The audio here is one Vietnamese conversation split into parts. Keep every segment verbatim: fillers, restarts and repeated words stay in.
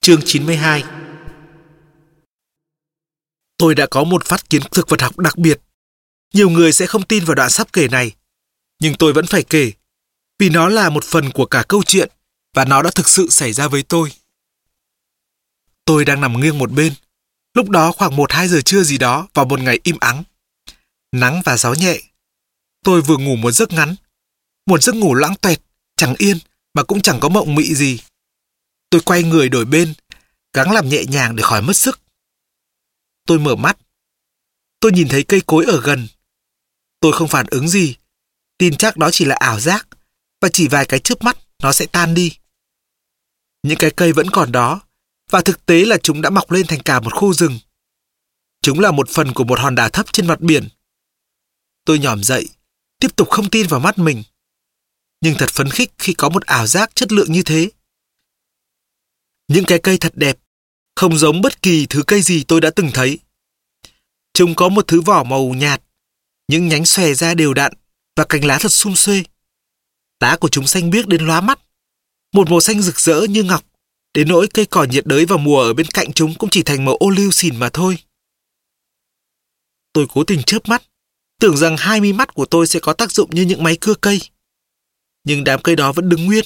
Chương chín mươi hai. Tôi đã có một phát kiến thực vật học đặc biệt. Nhiều người sẽ không tin vào đoạn sắp kể này, nhưng tôi vẫn phải kể, vì nó là một phần của cả câu chuyện, và nó đã thực sự xảy ra với tôi. Tôi đang nằm nghiêng một bên. Lúc đó khoảng một hai giờ trưa gì đó vào một ngày im ắng. Nắng và gió nhẹ. Tôi vừa ngủ một giấc ngắn. Một giấc ngủ loãng toẹt, chẳng yên, mà cũng chẳng có mộng mị gì. Tôi quay người đổi bên, gắng làm nhẹ nhàng để khỏi mất sức. Tôi mở mắt. Tôi nhìn thấy cây cối ở gần. Tôi không phản ứng gì, tin chắc đó chỉ là ảo giác, và chỉ vài cái chớp mắt nó sẽ tan đi. Những cái cây vẫn còn đó, và thực tế là chúng đã mọc lên thành cả một khu rừng. Chúng là một phần của một hòn đảo thấp trên mặt biển. Tôi nhỏm dậy, tiếp tục không tin vào mắt mình. Nhưng thật phấn khích khi có một ảo giác chất lượng như thế. Những cái cây thật đẹp, không giống bất kỳ thứ cây gì tôi đã từng thấy. Chúng có một thứ vỏ màu nhạt, những nhánh xòe ra đều đặn và cành lá thật sum xuê. Lá của chúng xanh biếc đến lóa mắt, một màu xanh rực rỡ như ngọc, đến nỗi cây cỏ nhiệt đới vào mùa ở bên cạnh chúng cũng chỉ thành màu ô liu xỉn mà thôi. Tôi cố tình chớp mắt, tưởng rằng hai mi mắt của tôi sẽ có tác dụng như những máy cưa cây. Nhưng đám cây đó vẫn đứng nguyên.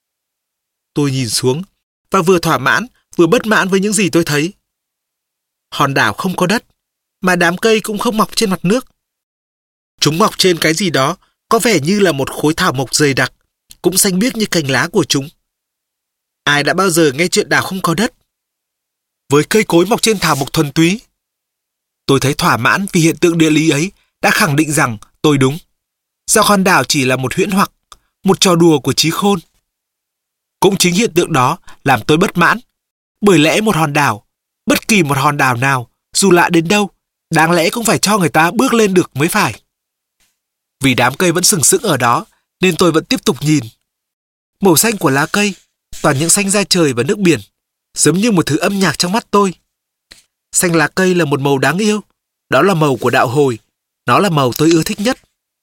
Tôi nhìn xuống, và vừa thỏa mãn, vừa bất mãn với những gì tôi thấy. Hòn đảo không có đất, mà đám cây cũng không mọc trên mặt nước. Chúng mọc trên cái gì đó, có vẻ như là một khối thảo mộc dày đặc, cũng xanh biếc như cành lá của chúng. Ai đã bao giờ nghe chuyện đảo không có đất? Với cây cối mọc trên thảo mộc thuần túy. Tôi thấy thỏa mãn vì hiện tượng địa lý ấy đã khẳng định rằng tôi đúng. Sao hòn đảo chỉ là một huyễn hoặc, một trò đùa của trí khôn. Cũng chính hiện tượng đó làm tôi bất mãn. Bởi lẽ một hòn đảo, bất kỳ một hòn đảo nào, dù lạ đến đâu, đáng lẽ cũng phải cho người ta bước lên được mới phải. Vì đám cây vẫn sừng sững ở đó, nên tôi vẫn tiếp tục nhìn. Màu xanh của lá cây, toàn những xanh da trời và nước biển, giống như một thứ âm nhạc trong mắt tôi. Xanh lá cây là một màu đáng yêu. Đó là màu của đạo hồi. Nó là màu tôi ưa thích nhất.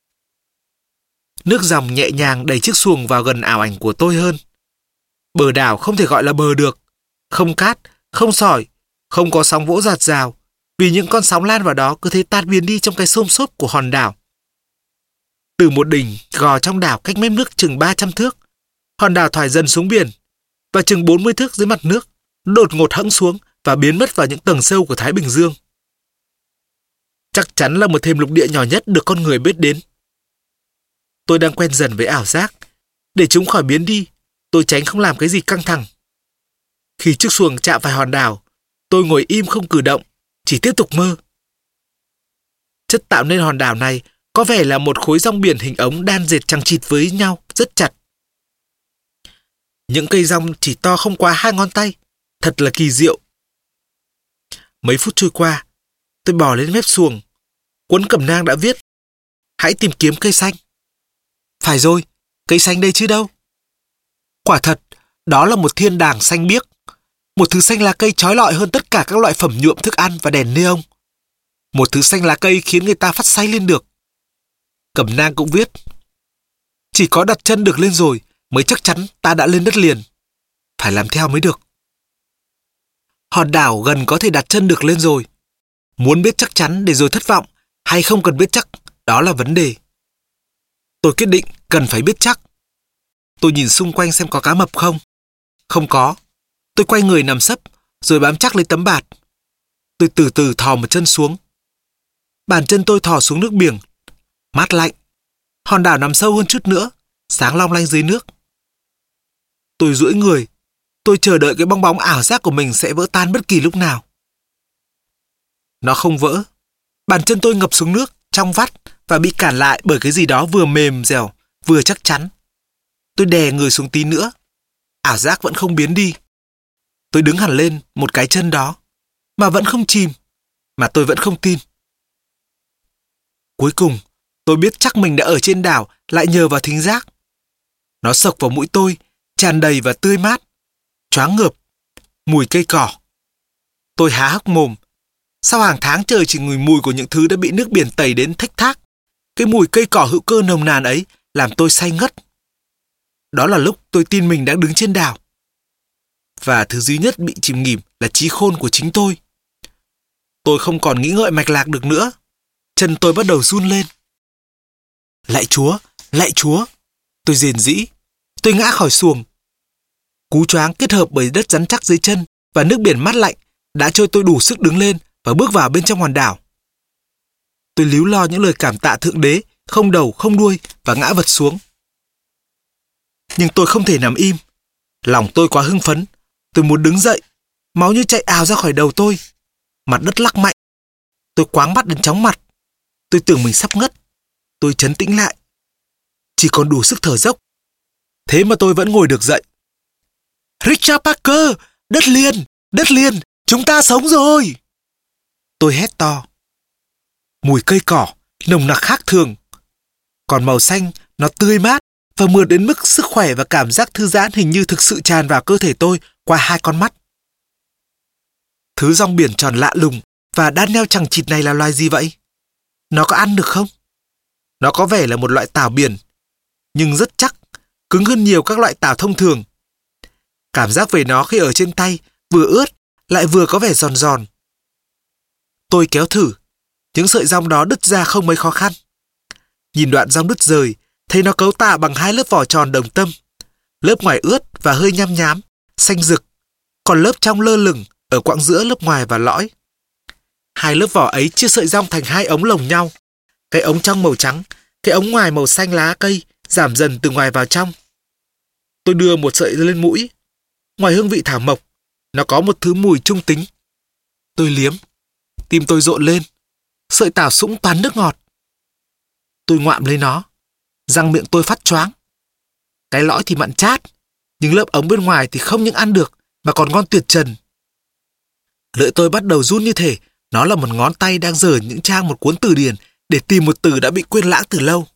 Nước dòng nhẹ nhàng đẩy chiếc xuồng vào gần ảo ảnh của tôi hơn. Bờ đảo không thể gọi là bờ được. Không cát, không sỏi, không có sóng vỗ rạt rào, vì những con sóng lan vào đó cứ thế tan biến đi trong cái xôm xốp của hòn đảo. Từ một đỉnh gò trong đảo cách mép nước chừng ba trăm thước, hòn đảo thoải dần xuống biển, và chừng bốn mươi thước dưới mặt nước, đột ngột hẫng xuống và biến mất vào những tầng sâu của Thái Bình Dương. Chắc chắn là một thềm lục địa nhỏ nhất được con người biết đến. Tôi đang quen dần với ảo giác. Để chúng khỏi biến đi, tôi tránh không làm cái gì căng thẳng. Khi chiếc xuồng chạm phải hòn đảo, tôi ngồi im không cử động, chỉ tiếp tục mơ. Chất tạo nên hòn đảo này có vẻ là một khối rong biển hình ống đan dệt chằng chịt với nhau rất chặt. Những cây rong chỉ to không quá hai ngón tay, thật là kỳ diệu. Mấy phút trôi qua, tôi bò lên mép xuồng. Cuốn cẩm nang đã viết: hãy tìm kiếm cây xanh. Phải rồi, cây xanh đây chứ đâu. Quả thật, đó là một thiên đàng xanh biếc. Một thứ xanh lá cây chói lọi hơn tất cả các loại phẩm nhuộm thức ăn và đèn neon. Một thứ xanh lá cây khiến người ta phát say lên được. Cẩm nang cũng viết: chỉ có đặt chân được lên rồi mới chắc chắn ta đã lên đất liền. Phải làm theo mới được. Hòn đảo gần có thể đặt chân được lên rồi. Muốn biết chắc chắn để rồi thất vọng, hay không cần biết chắc, đó là vấn đề. Tôi quyết định cần phải biết chắc. Tôi nhìn xung quanh xem có cá mập không. Không có. Tôi quay người nằm sấp, rồi bám chắc lấy tấm bạt. Tôi từ từ thò một chân xuống. Bàn chân tôi thò xuống nước biển. Mát lạnh. Hòn đảo nằm sâu hơn chút nữa, sáng long lanh dưới nước. Tôi duỗi người. Tôi chờ đợi cái bong bóng ảo giác của mình sẽ vỡ tan bất kỳ lúc nào. Nó không vỡ. Bàn chân tôi ngập xuống nước, trong vắt, và bị cản lại bởi cái gì đó vừa mềm dẻo, vừa chắc chắn. Tôi đè người xuống tí nữa. Ảo giác vẫn không biến đi. Tôi đứng hẳn lên một cái chân đó, mà vẫn không chìm, mà tôi vẫn không tin. Cuối cùng, tôi biết chắc mình đã ở trên đảo lại nhờ vào thính giác. Nó sộc vào mũi tôi, tràn đầy và tươi mát, choáng ngợp, mùi cây cỏ. Tôi há hốc mồm. Sao hàng tháng trời chỉ ngửi mùi của những thứ đã bị nước biển tẩy đến thếch thác? Cái mùi cây cỏ hữu cơ nồng nàn ấy làm tôi say ngất. Đó là lúc tôi tin mình đang đứng trên đảo. và thứ duy nhất bị chìm nghỉm là trí khôn của chính tôi. Tôi không còn nghĩ ngợi mạch lạc được nữa. Chân tôi bắt đầu run lên. Lạy Chúa, lạy Chúa! Tôi rền rĩ. Tôi ngã khỏi xuồng. Cú choáng kết hợp bởi đất rắn chắc dưới chân và nước biển mát lạnh đã cho tôi đủ sức đứng lên và bước vào bên trong hòn đảo. Tôi líu lo những lời cảm tạ Thượng Đế, không đầu không đuôi và ngã vật xuống. Nhưng tôi không thể nằm im. Lòng tôi quá hưng phấn. Tôi muốn đứng dậy. Máu như chạy ào ra khỏi đầu tôi. Mặt đất lắc mạnh. Tôi quáng mắt đến chóng mặt. Tôi tưởng mình sắp ngất. Tôi trấn tĩnh lại. Chỉ còn đủ sức thở dốc. Thế mà tôi vẫn ngồi được dậy. Richard Parker! Đất liền! Đất liền! Chúng ta sống rồi! Tôi hét to. Mùi cây cỏ nồng nặc khác thường. Còn màu xanh nó tươi mát và mượt đến mức sức khỏe và cảm giác thư giãn hình như thực sự tràn vào cơ thể tôi qua hai con mắt. Thứ rong biển tròn lạ lùng và đan nheo chằng chịt này là loài gì vậy? Nó có ăn được không? Nó có vẻ là một loại tảo biển, nhưng rất chắc, cứng hơn nhiều các loại tảo thông thường. Cảm giác về nó khi ở trên tay vừa ướt lại vừa có vẻ giòn giòn. Tôi kéo thử, những sợi rong đó đứt ra không mấy khó khăn. Nhìn đoạn rong đứt rời, thấy nó cấu tạo bằng hai lớp vỏ tròn đồng tâm. Lớp ngoài ướt và hơi nhăm nhám, xanh rực, còn lớp trong lơ lửng ở quãng giữa lớp ngoài và lõi. Hai lớp vỏ ấy chia sợi rong thành hai ống lồng nhau. Cái ống trong màu trắng, cái ống ngoài màu xanh lá cây, giảm dần từ ngoài vào trong. Tôi đưa một sợi lên mũi. Ngoài hương vị thảo mộc, nó có một thứ mùi trung tính. Tôi liếm. Tim tôi rộn lên. Sợi tảo sũng toàn nước ngọt. Tôi ngoạm lấy nó. Răng miệng tôi phát choáng. Cái lõi thì mặn chát, nhưng lớp ống bên ngoài thì không những ăn được mà còn ngon tuyệt trần. Lưỡi tôi bắt đầu run như thể nó là một ngón tay đang dở những trang một cuốn từ điển để tìm một từ đã bị quên lãng từ lâu.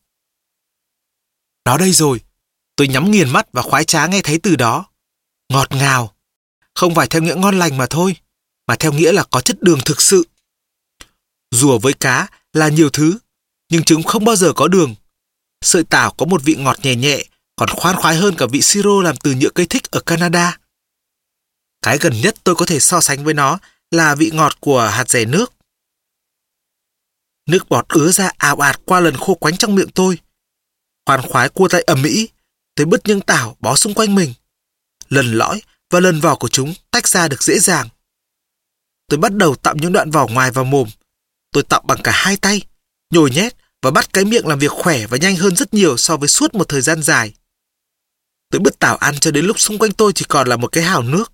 Đó đây rồi. Tôi nhắm nghiền mắt và khoái trá nghe thấy từ đó. Ngọt ngào. Không phải theo nghĩa ngon lành mà thôi, mà theo nghĩa là có chất đường thực sự. Rùa với cá là nhiều thứ, nhưng chúng không bao giờ có đường. Sợi tảo có một vị ngọt nhẹ nhẹ, còn khoan khoái hơn cả vị siro làm từ nhựa cây thích ở Canada. Cái gần nhất tôi có thể so sánh với nó là vị ngọt của hạt dẻ nước. Nước bọt ứa ra ào ạt qua lần khô quánh trong miệng tôi. Khoan khoái cua tay ầm ĩ, tôi bứt những tảo bó xung quanh mình. Lần lõi và lần vỏ của chúng tách ra được dễ dàng. Tôi bắt đầu tặm những đoạn vỏ ngoài vào mồm. Tôi tặm bằng cả hai tay, nhồi nhét và bắt cái miệng làm việc khỏe và nhanh hơn rất nhiều so với suốt một thời gian dài. Tôi bứt tảo ăn cho đến lúc xung quanh tôi chỉ còn là một cái hào nước.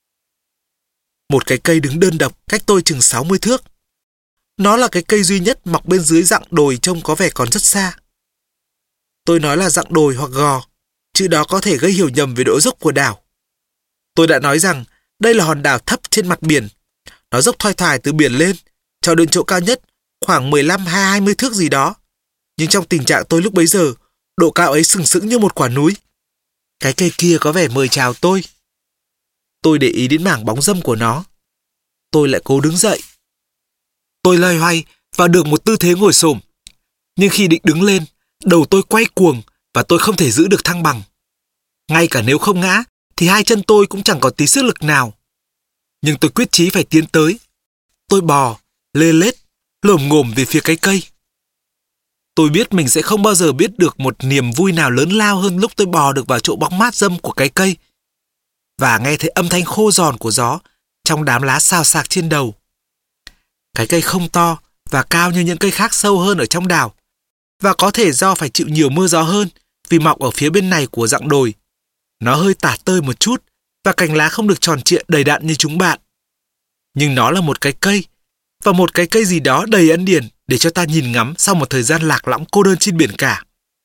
Một cái cây đứng đơn độc cách tôi chừng sáu mươi thước. Nó là cái cây duy nhất mọc bên dưới dặng đồi trông có vẻ còn rất xa. Tôi nói là dặng đồi hoặc gò, chữ đó có thể gây hiểu nhầm về độ dốc của đảo. Tôi đã nói rằng đây là hòn đảo thấp trên mặt biển. Nó dốc thoai thoải từ biển lên, cho đến chỗ cao nhất khoảng mười lăm hay hai mươi thước gì đó. Nhưng trong tình trạng tôi lúc bấy giờ, độ cao ấy sừng sững như một quả núi. Cái cây kia có vẻ mời chào tôi. Tôi để ý đến mảng bóng râm của nó. Tôi lại cố đứng dậy. Tôi loay hoay và được một tư thế ngồi xổm. Nhưng khi định đứng lên, đầu tôi quay cuồng và tôi không thể giữ được thăng bằng. Ngay cả nếu không ngã, thì hai chân tôi cũng chẳng có tí sức lực nào. Nhưng tôi quyết chí phải tiến tới. Tôi bò, lê lết, lồm ngồm về phía cái cây. Tôi biết mình sẽ không bao giờ biết được một niềm vui nào lớn lao hơn lúc tôi bò được vào chỗ bóng mát râm của cái cây và nghe thấy âm thanh khô giòn của gió trong đám lá xào xạc trên đầu. Cái cây không to và cao như những cây khác sâu hơn ở trong đảo, và có thể do phải chịu nhiều mưa gió hơn vì mọc ở phía bên này của dặng đồi. Nó hơi tả tơi một chút và cành lá không được tròn trịa đầy đặn như chúng bạn. Nhưng nó là một cái cây, và một cái cây gì đó đầy ân điển để cho ta nhìn ngắm sau một thời gian lạc lõng cô đơn trên biển cả.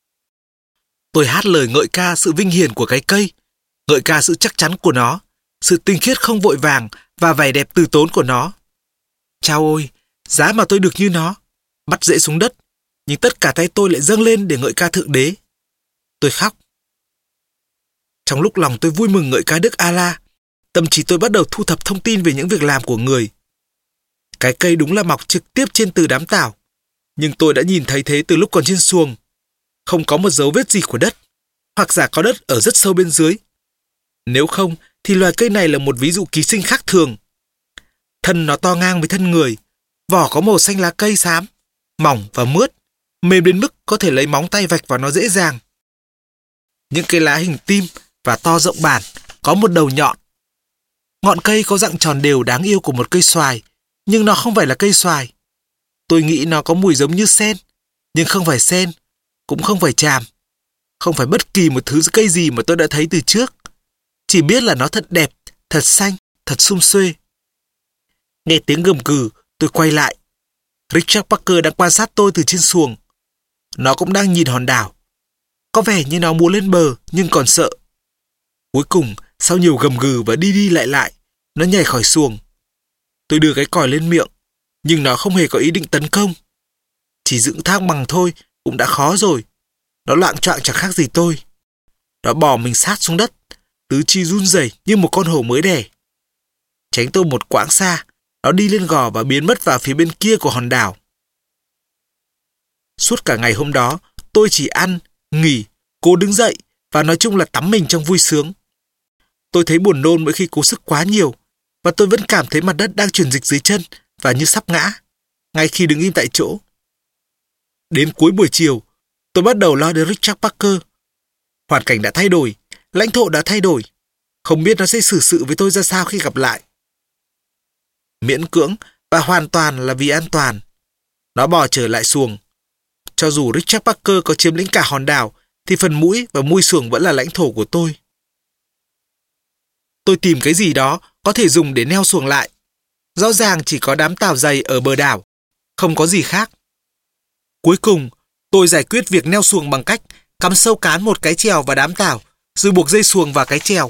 Tôi hát lời ngợi ca sự vinh hiển của cái cây, ngợi ca sự chắc chắn của nó, sự tinh khiết không vội vàng và vẻ đẹp từ tốn của nó. Chao ôi, giá mà tôi được như nó, bắt rễ xuống đất, nhưng tất cả tay tôi lại dâng lên để ngợi ca Thượng Đế. Tôi khóc. Trong lúc lòng tôi vui mừng ngợi ca Đức Allah, tâm trí tôi bắt đầu thu thập thông tin về những việc làm của người. Cái cây đúng là mọc trực tiếp trên từ đám tảo, nhưng tôi đã nhìn thấy thế từ lúc còn trên xuồng. Không có một dấu vết gì của đất, hoặc giả có đất ở rất sâu bên dưới. Nếu không, thì loài cây này là một ví dụ ký sinh khác thường. Thân nó to ngang với thân người, vỏ có màu xanh lá cây xám, mỏng và mướt, mềm đến mức có thể lấy móng tay vạch vào nó dễ dàng. Những cây lá hình tim và to rộng bản, có một đầu nhọn. Ngọn cây có dạng tròn đều đáng yêu của một cây xoài, nhưng nó không phải là cây xoài. Tôi nghĩ nó có mùi giống như sen, nhưng không phải sen, cũng không phải tràm. Không phải bất kỳ một thứ cây gì mà tôi đã thấy từ trước. Chỉ biết là nó thật đẹp, thật xanh, thật sum xuê. Nghe tiếng gầm gừ, tôi quay lại. Richard Parker đang quan sát tôi từ trên xuồng. Nó cũng đang nhìn hòn đảo. Có vẻ như nó muốn lên bờ nhưng còn sợ. Cuối cùng, sau nhiều gầm gừ và đi đi lại lại, nó nhảy khỏi xuồng. Tôi đưa cái còi lên miệng, nhưng nó không hề có ý định tấn công. Chỉ dựng thang bằng thôi cũng đã khó rồi. Nó loạng choạng chẳng khác gì tôi. Nó bò mình sát xuống đất, tứ chi run rẩy như một con hổ mới đẻ. Tránh tôi một quãng xa, nó đi lên gò và biến mất vào phía bên kia của hòn đảo. Suốt cả ngày hôm đó, tôi chỉ ăn, nghỉ, cố đứng dậy và nói chung là tắm mình trong vui sướng. Tôi thấy buồn nôn mỗi khi cố sức quá nhiều, và tôi vẫn cảm thấy mặt đất đang chuyển dịch dưới chân và như sắp ngã, ngay khi đứng im tại chỗ. Đến cuối buổi chiều, tôi bắt đầu lo đến Richard Parker. Hoàn cảnh đã thay đổi, lãnh thổ đã thay đổi. Không biết nó sẽ xử sự với tôi ra sao khi gặp lại. Miễn cưỡng và hoàn toàn là vì an toàn. Nó bò trở lại xuồng. Cho dù Richard Parker có chiếm lĩnh cả hòn đảo, thì phần mũi và mui xuồng vẫn là lãnh thổ của tôi. Tôi tìm cái gì đó có thể dùng để neo xuồng lại. Rõ ràng chỉ có đám tàu dày ở bờ đảo, không có gì khác. Cuối cùng, tôi giải quyết việc neo xuồng bằng cách cắm sâu cán một cái chèo vào đám tàu, rồi buộc dây xuồng vào cái chèo.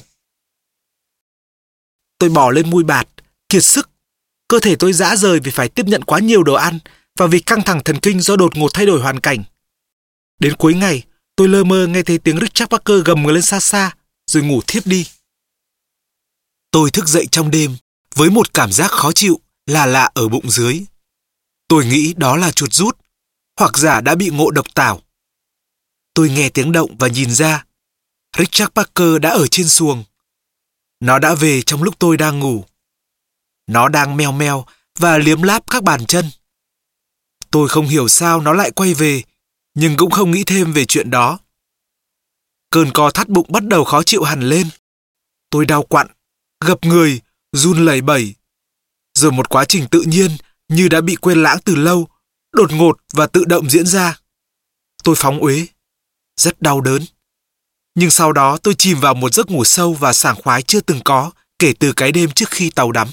Tôi bò lên mui bạt, kiệt sức. Cơ thể tôi rã rời vì phải tiếp nhận quá nhiều đồ ăn và vì căng thẳng thần kinh do đột ngột thay đổi hoàn cảnh. Đến cuối ngày, tôi lơ mơ nghe thấy tiếng Richard Parker gầm lên xa xa, rồi ngủ thiếp đi. Tôi thức dậy trong đêm với một cảm giác khó chịu là lạ ở bụng dưới. Tôi nghĩ đó là chuột rút, hoặc giả đã bị ngộ độc tảo. Tôi nghe tiếng động và nhìn ra. Richard Parker đã ở trên xuồng. Nó đã về trong lúc tôi đang ngủ. Nó đang meo meo và liếm láp các bàn chân. Tôi không hiểu sao nó lại quay về, nhưng cũng không nghĩ thêm về chuyện đó. Cơn co thắt bụng bắt đầu khó chịu hẳn lên. Tôi đau quặn, gập người, run lẩy bẩy. Rồi một quá trình tự nhiên như đã bị quên lãng từ lâu, đột ngột và tự động diễn ra. Tôi phóng uế, rất đau đớn. Nhưng sau đó tôi chìm vào một giấc ngủ sâu và sảng khoái chưa từng có kể từ cái đêm trước khi tàu đắm.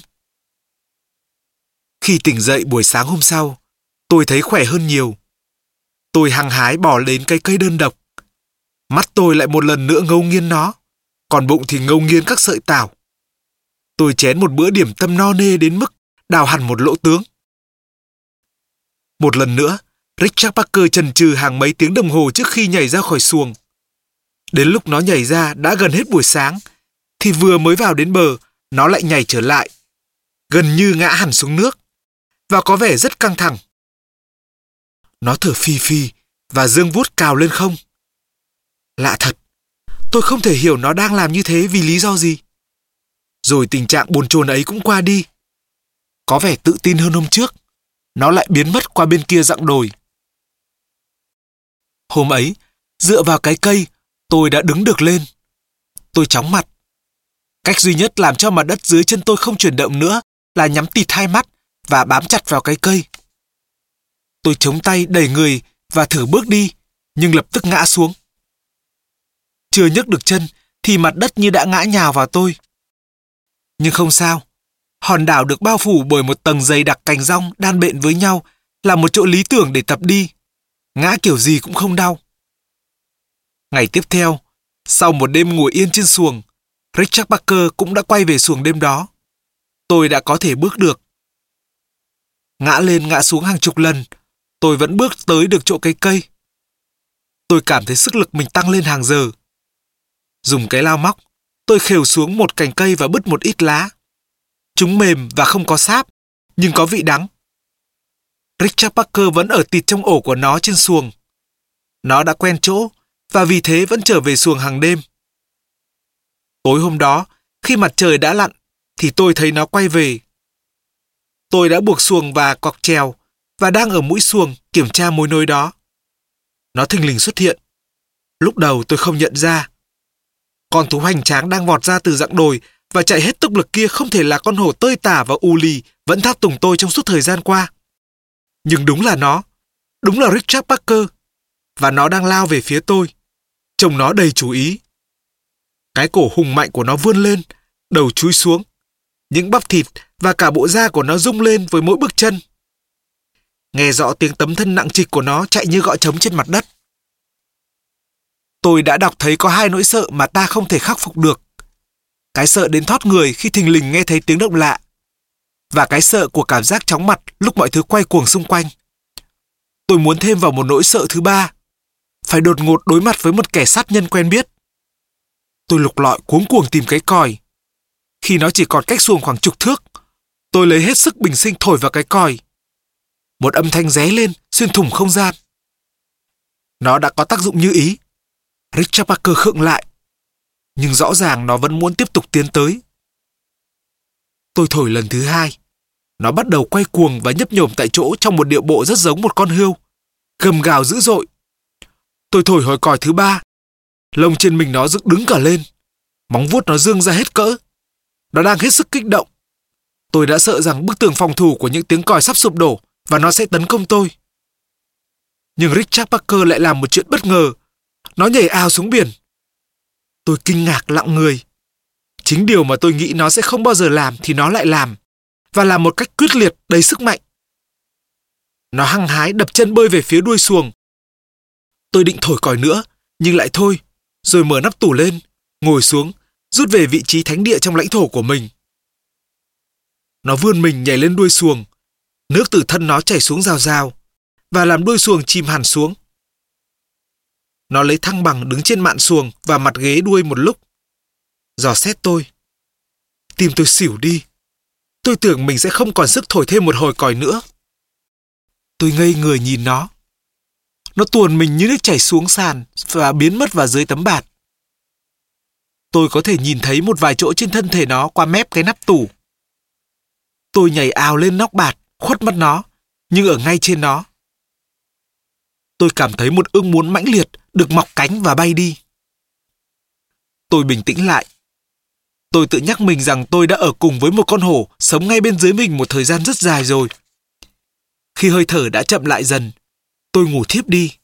Khi tỉnh dậy buổi sáng hôm sau, tôi thấy khỏe hơn nhiều. Tôi hăng hái bỏ đến cái cây đơn độc. Mắt tôi lại một lần nữa ngấu nghiến nó, còn bụng thì ngấu nghiến các sợi tảo. Tôi chén một bữa điểm tâm no nê đến mức đào hẳn một lỗ tướng. Một lần nữa, Richard Parker chần chừ hàng mấy tiếng đồng hồ trước khi nhảy ra khỏi xuồng. Đến lúc nó nhảy ra đã gần hết buổi sáng, thì vừa mới vào đến bờ, nó lại nhảy trở lại, gần như ngã hẳn xuống nước, và có vẻ rất căng thẳng. Nó thở phì phì và giương vuốt cào lên không. Lạ thật, tôi không thể hiểu nó đang làm như thế vì lý do gì. Rồi tình trạng bồn chồn ấy cũng qua đi. Có vẻ tự tin hơn hôm trước, nó lại biến mất qua bên kia dặng đồi. Hôm ấy, dựa vào cái cây, tôi đã đứng được lên. Tôi chóng mặt. Cách duy nhất làm cho mặt đất dưới chân tôi không chuyển động nữa là nhắm tịt hai mắt và bám chặt vào cái cây. Tôi chống tay đẩy người và thử bước đi, nhưng lập tức ngã xuống. Chưa nhấc được chân thì mặt đất như đã ngã nhào vào tôi. Nhưng không sao. Hòn đảo được bao phủ bởi một tầng dày đặc cành rong đan bện với nhau là một chỗ lý tưởng để tập đi. Ngã kiểu gì cũng không đau. Ngày tiếp theo, sau một đêm ngồi yên trên xuồng, Richard Parker cũng đã quay về xuồng đêm đó. Tôi đã có thể bước được. Ngã lên ngã xuống hàng chục lần, tôi vẫn bước tới được chỗ cái cây. Tôi cảm thấy sức lực mình tăng lên hàng giờ. Dùng cái lao móc, tôi khều xuống một cành cây và bứt một ít lá. Chúng mềm và không có sáp, nhưng có vị đắng. Richard Parker vẫn ở tịt trong ổ của nó trên xuồng. Nó đã quen chỗ, và vì thế vẫn trở về xuồng hàng đêm. Tối hôm đó, khi mặt trời đã lặn, thì tôi thấy nó quay về. Tôi đã buộc xuồng và cọc chèo và đang ở mũi xuồng kiểm tra mối nối đó. Nó thình lình xuất hiện. Lúc đầu tôi không nhận ra. Con thú hoành tráng đang vọt ra từ dặng đồi và chạy hết tốc lực kia không thể là con hổ tơi tả và u lì vẫn tháp tùng tôi trong suốt thời gian qua. Nhưng đúng là nó. Đúng là Richard Parker. Và nó đang lao về phía tôi. Trông nó đầy chú ý. Cái cổ hùng mạnh của nó vươn lên, đầu chúi xuống. Những bắp thịt và cả bộ da của nó rung lên với mỗi bước chân. Nghe rõ tiếng tấm thân nặng trịch của nó chạy như gõ trống trên mặt đất. Tôi đã đọc thấy có hai nỗi sợ mà ta không thể khắc phục được. Cái sợ đến thót người khi thình lình nghe thấy tiếng động lạ. Và cái sợ của cảm giác chóng mặt lúc mọi thứ quay cuồng xung quanh. Tôi muốn thêm vào một nỗi sợ thứ ba. Phải đột ngột đối mặt với một kẻ sát nhân quen biết. Tôi lục lọi cuống cuồng tìm cái còi. Khi nó chỉ còn cách xuồng khoảng chục thước, tôi lấy hết sức bình sinh thổi vào cái còi. Một âm thanh ré lên xuyên thủng không gian. Nó đã có tác dụng như ý. Richard Parker khựng lại. Nhưng rõ ràng nó vẫn muốn tiếp tục tiến tới. Tôi thổi lần thứ hai. Nó bắt đầu quay cuồng và nhấp nhổm tại chỗ trong một điệu bộ rất giống một con hươu, gầm gào dữ dội. Tôi thổi hồi còi thứ ba. Lông trên mình nó dựng đứng cả lên. Móng vuốt nó dương ra hết cỡ. Nó đang hết sức kích động. Tôi đã sợ rằng bức tường phòng thủ của những tiếng còi sắp sụp đổ và nó sẽ tấn công tôi. Nhưng Richard Parker lại làm một chuyện bất ngờ. Nó nhảy ào xuống biển. Tôi kinh ngạc lặng người. Chính điều mà tôi nghĩ nó sẽ không bao giờ làm thì nó lại làm. Và làm một cách quyết liệt, đầy sức mạnh. Nó hăng hái đập chân bơi về phía đuôi xuồng. Tôi định thổi còi nữa, nhưng lại thôi. Rồi mở nắp tủ lên, ngồi xuống, rút về vị trí thánh địa trong lãnh thổ của mình. Nó vươn mình nhảy lên đuôi xuồng. Nước từ thân nó chảy xuống rào rào và làm đuôi xuồng chìm hẳn xuống. Nó lấy thăng bằng đứng trên mạn xuồng và mặt ghế đuôi một lúc. Dò xét tôi. Tim tôi xỉu đi. Tôi tưởng mình sẽ không còn sức thổi thêm một hồi còi nữa. Tôi ngây người nhìn nó. Nó tuồn mình như nước chảy xuống sàn và biến mất vào dưới tấm bạt. Tôi có thể nhìn thấy một vài chỗ trên thân thể nó qua mép cái nắp tủ. Tôi nhảy ào lên nóc bạt, khuất mất nó, nhưng ở ngay trên nó. Tôi cảm thấy một ước muốn mãnh liệt được mọc cánh và bay đi. Tôi bình tĩnh lại. Tôi tự nhắc mình rằng tôi đã ở cùng với một con hổ sống ngay bên dưới mình một thời gian rất dài rồi. Khi hơi thở đã chậm lại dần, tôi ngủ thiếp đi.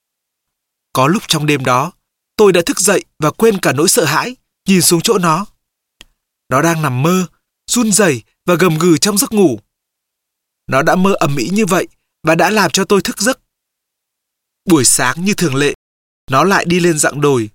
Có lúc trong đêm đó, tôi đã thức dậy và quên cả nỗi sợ hãi, nhìn xuống chỗ nó. Nó đang nằm mơ, run rẩy và gầm gừ trong giấc ngủ. Nó đã mơ ầm ĩ như vậy và đã làm cho tôi thức giấc. Buổi sáng như thường lệ, nó lại đi lên dặng đồi.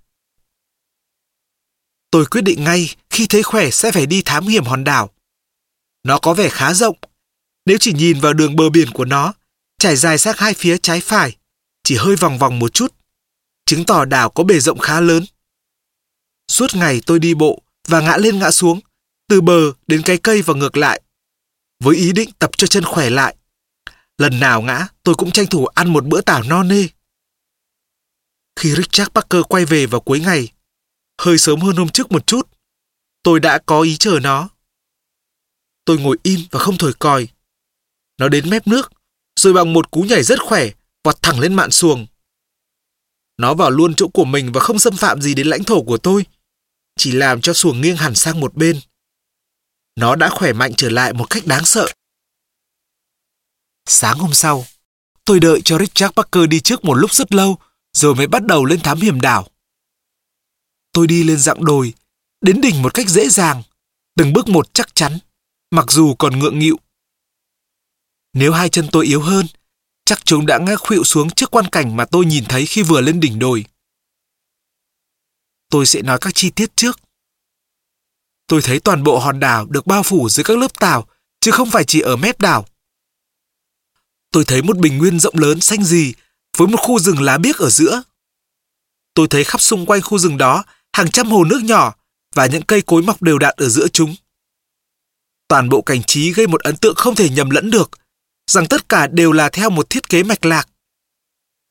Tôi quyết định ngay khi thấy khỏe sẽ phải đi thám hiểm hòn đảo. Nó có vẻ khá rộng. Nếu chỉ nhìn vào đường bờ biển của nó, trải dài sang hai phía trái phải, chỉ hơi vòng vòng một chút, chứng tỏ đảo có bề rộng khá lớn. Suốt ngày tôi đi bộ và ngã lên ngã xuống, từ bờ đến cái cây và ngược lại, với ý định tập cho chân khỏe lại. Lần nào ngã, tôi cũng tranh thủ ăn một bữa tảo no nê. Khi Richard Parker quay về vào cuối ngày, hơi sớm hơn hôm trước một chút, tôi đã có ý chờ nó. Tôi ngồi im và không thổi còi. Nó đến mép nước, rồi bằng một cú nhảy rất khỏe, vọt thẳng lên mạn xuồng. Nó vào luôn chỗ của mình và không xâm phạm gì đến lãnh thổ của tôi, chỉ làm cho xuồng nghiêng hẳn sang một bên. Nó đã khỏe mạnh trở lại một cách đáng sợ. Sáng hôm sau, tôi đợi cho Richard Parker đi trước một lúc rất lâu, rồi mới bắt đầu lên thám hiểm đảo. Tôi đi lên dặng đồi, đến đỉnh một cách dễ dàng, từng bước một chắc chắn, mặc dù còn ngượng nghịu. Nếu hai chân tôi yếu hơn, chắc chúng đã ngã khuỵu xuống trước quang cảnh mà tôi nhìn thấy khi vừa lên đỉnh đồi. Tôi sẽ nói các chi tiết trước. Tôi thấy toàn bộ hòn đảo được bao phủ dưới các lớp tảo, chứ không phải chỉ ở mép đảo. Tôi thấy một bình nguyên rộng lớn xanh rì với một khu rừng lá biếc ở giữa. Tôi thấy khắp xung quanh khu rừng đó hàng trăm hồ nước nhỏ và những cây cối mọc đều đặn ở giữa chúng. Toàn bộ cảnh trí gây một ấn tượng không thể nhầm lẫn được, rằng tất cả đều là theo một thiết kế mạch lạc.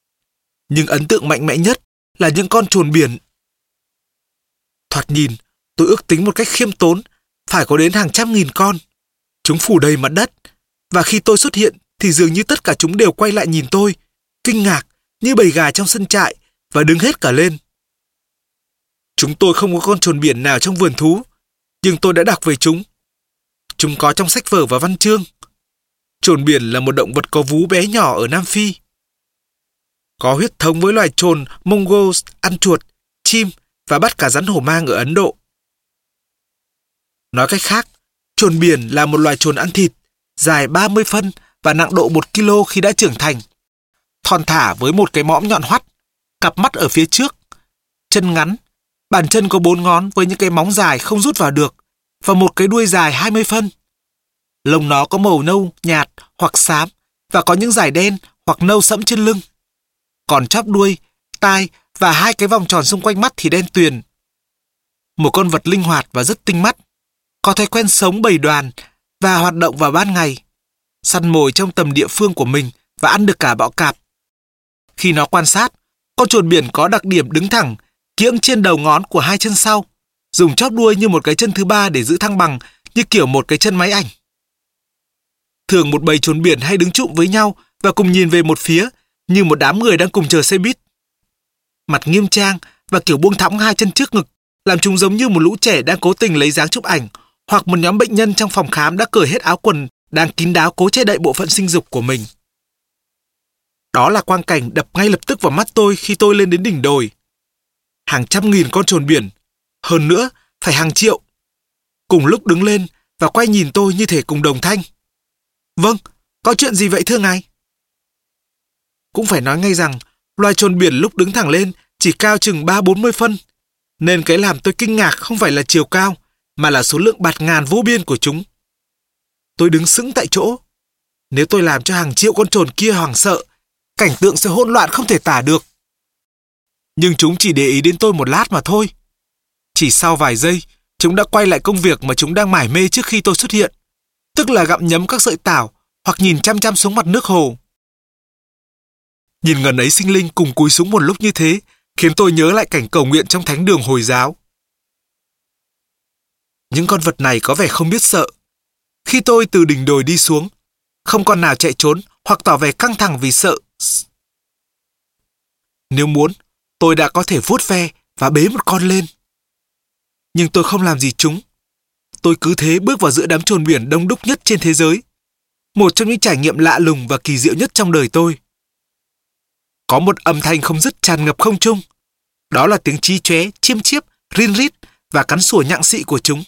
Nhưng ấn tượng mạnh mẽ nhất là những con trồn biển. Thoạt nhìn, Tôi ước tính một cách khiêm tốn, phải có đến hàng trăm nghìn con. Chúng phủ đầy mặt đất, và khi tôi xuất hiện thì dường như tất cả chúng đều quay lại nhìn tôi, kinh ngạc như bầy gà trong sân trại, và đứng hết cả lên. Chúng tôi không có con chồn biển nào trong vườn thú, nhưng tôi đã đọc về chúng. Chúng có trong sách vở và văn chương. Chồn biển là một động vật có vú bé nhỏ ở Nam Phi. Có huyết thống với loài chồn Mongols ăn chuột, chim và bắt cả rắn hổ mang ở Ấn Độ. Nói cách khác, chồn biển là một loài chồn ăn thịt, dài ba mươi phân và nặng độ một ki lô khi đã trưởng thành. Thon thả với một cái mõm nhọn hoắt, cặp mắt ở phía trước, chân ngắn, bàn chân có bốn ngón với những cái móng dài không rút vào được, và một cái đuôi dài hai mươi phân. Lông nó có màu nâu, nhạt hoặc xám và có những dải đen hoặc nâu sẫm trên lưng. Còn chóp đuôi, tai và hai cái vòng tròn xung quanh mắt thì đen tuyền. Một con vật linh hoạt và rất tinh mắt, có thói quen sống bầy đoàn và hoạt động vào ban ngày, săn mồi trong tầm địa phương của mình và ăn được cả bọ cạp. Khi nó quan sát, con chồn biển có đặc điểm đứng thẳng, kiễng trên đầu ngón của hai chân sau, dùng chóp đuôi như một cái chân thứ ba để giữ thăng bằng, như kiểu một cái chân máy ảnh. Thường một bầy chồn biển hay đứng chụm với nhau và cùng nhìn về một phía, như một đám người đang cùng chờ xe buýt. Mặt nghiêm trang và kiểu buông thõng hai chân trước ngực làm chúng giống như một lũ trẻ đang cố tình lấy dáng chụp ảnh, hoặc một nhóm bệnh nhân trong phòng khám đã cởi hết áo quần, đang kín đáo cố che đậy bộ phận sinh dục của mình. Đó là quang cảnh đập ngay lập tức vào mắt tôi khi tôi lên đến đỉnh đồi. Hàng trăm nghìn con chồn biển, hơn nữa phải hàng triệu, cùng lúc đứng lên và quay nhìn tôi như thể cùng đồng thanh. Vâng, có chuyện gì vậy thưa ngài? Cũng phải nói ngay rằng loài chồn biển lúc đứng thẳng lên chỉ cao chừng ba bốn mươi phân, nên cái làm tôi kinh ngạc không phải là chiều cao, mà là số lượng bạt ngàn vô biên của chúng. Tôi đứng sững tại chỗ. Nếu tôi làm cho hàng triệu con chồn kia hoảng sợ, cảnh tượng sẽ hỗn loạn không thể tả được. Nhưng chúng chỉ để ý đến tôi một lát mà thôi. Chỉ sau vài giây, chúng đã quay lại công việc mà chúng đang mải mê trước khi tôi xuất hiện, tức là gặm nhấm các sợi tảo hoặc nhìn chăm chăm xuống mặt nước hồ. Nhìn ngần ấy sinh linh cùng cúi xuống một lúc như thế khiến tôi nhớ lại cảnh cầu nguyện trong thánh đường Hồi giáo. Những con vật này có vẻ không biết sợ. Khi tôi từ đỉnh đồi đi xuống, không con nào chạy trốn hoặc tỏ vẻ căng thẳng vì sợ. Nếu muốn, tôi đã có thể vuốt ve và bế một con lên. Nhưng tôi không làm gì chúng. Tôi cứ thế bước vào giữa đám chồn biển đông đúc nhất trên thế giới. Một trong những trải nghiệm lạ lùng và kỳ diệu nhất trong đời tôi. Có một âm thanh không dứt tràn ngập không trung. Đó là tiếng chí chóe, chiêm chiếp, rin rít và cắn sủa nhặng xị của chúng.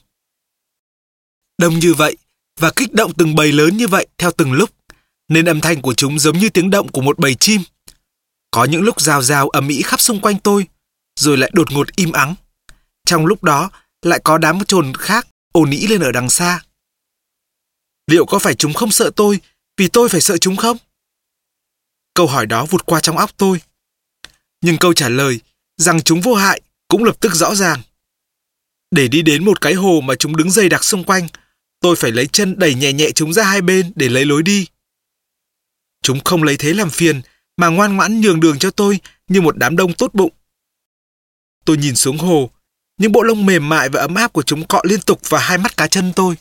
Đông như vậy và kích động từng bầy lớn như vậy theo từng lúc, nên âm thanh của chúng giống như tiếng động của một bầy chim. Có những lúc rào rào ầm ĩ khắp xung quanh tôi, rồi lại đột ngột im ắng. Trong lúc đó lại có đám chồn khác ồn ĩ lên ở đằng xa. Liệu có phải chúng không sợ tôi vì tôi phải sợ chúng không? Câu hỏi đó vụt qua trong óc tôi. Nhưng câu trả lời rằng chúng vô hại cũng lập tức rõ ràng. Để đi đến một cái hồ mà chúng đứng dày đặc xung quanh, tôi phải lấy chân đẩy nhẹ nhẹ chúng ra hai bên để lấy lối đi. Chúng không lấy thế làm phiền, mà ngoan ngoãn nhường đường cho tôi như một đám đông tốt bụng. Tôi nhìn xuống hồ, những bộ lông mềm mại và ấm áp của chúng cọ liên tục vào hai mắt cá chân tôi.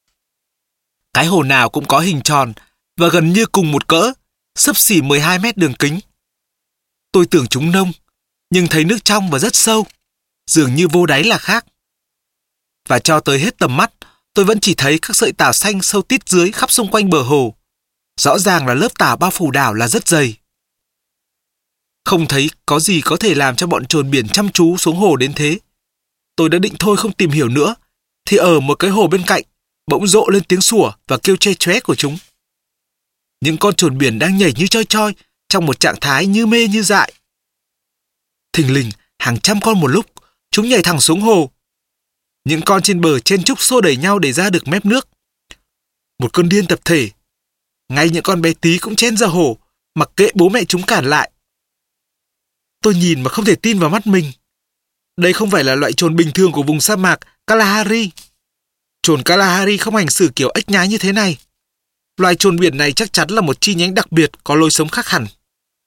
Cái hồ nào cũng có hình tròn và gần như cùng một cỡ, xấp xỉ mười hai mét đường kính. Tôi tưởng chúng nông, nhưng thấy nước trong và rất sâu, dường như vô đáy là khác. Và cho tới hết tầm mắt, tôi vẫn chỉ thấy các sợi tảo xanh sâu tít dưới khắp xung quanh bờ hồ. Rõ ràng là lớp tảo bao phủ đảo là rất dày. Không thấy có gì có thể làm cho bọn chồn biển chăm chú xuống hồ đến thế. Tôi đã định thôi không tìm hiểu nữa, thì ở một cái hồ bên cạnh, bỗng rộ lên tiếng sủa và kêu che chóe của chúng. Những con chồn biển đang nhảy như choi choi trong một trạng thái như mê như dại. Thình lình, hàng trăm con một lúc, chúng nhảy thẳng xuống hồ. Những con trên bờ chen chúc xô đẩy nhau để ra được mép nước. Một cơn điên tập thể. Ngay những con bé tí cũng chen ra hồ, mặc kệ bố mẹ chúng cản lại. Tôi nhìn mà không thể tin vào mắt mình. Đây không phải là loại chồn bình thường của vùng sa mạc Kalahari. Chồn Kalahari không hành xử kiểu ếch nhái như thế này. Loài chồn biển này chắc chắn là một chi nhánh đặc biệt có lối sống khác hẳn.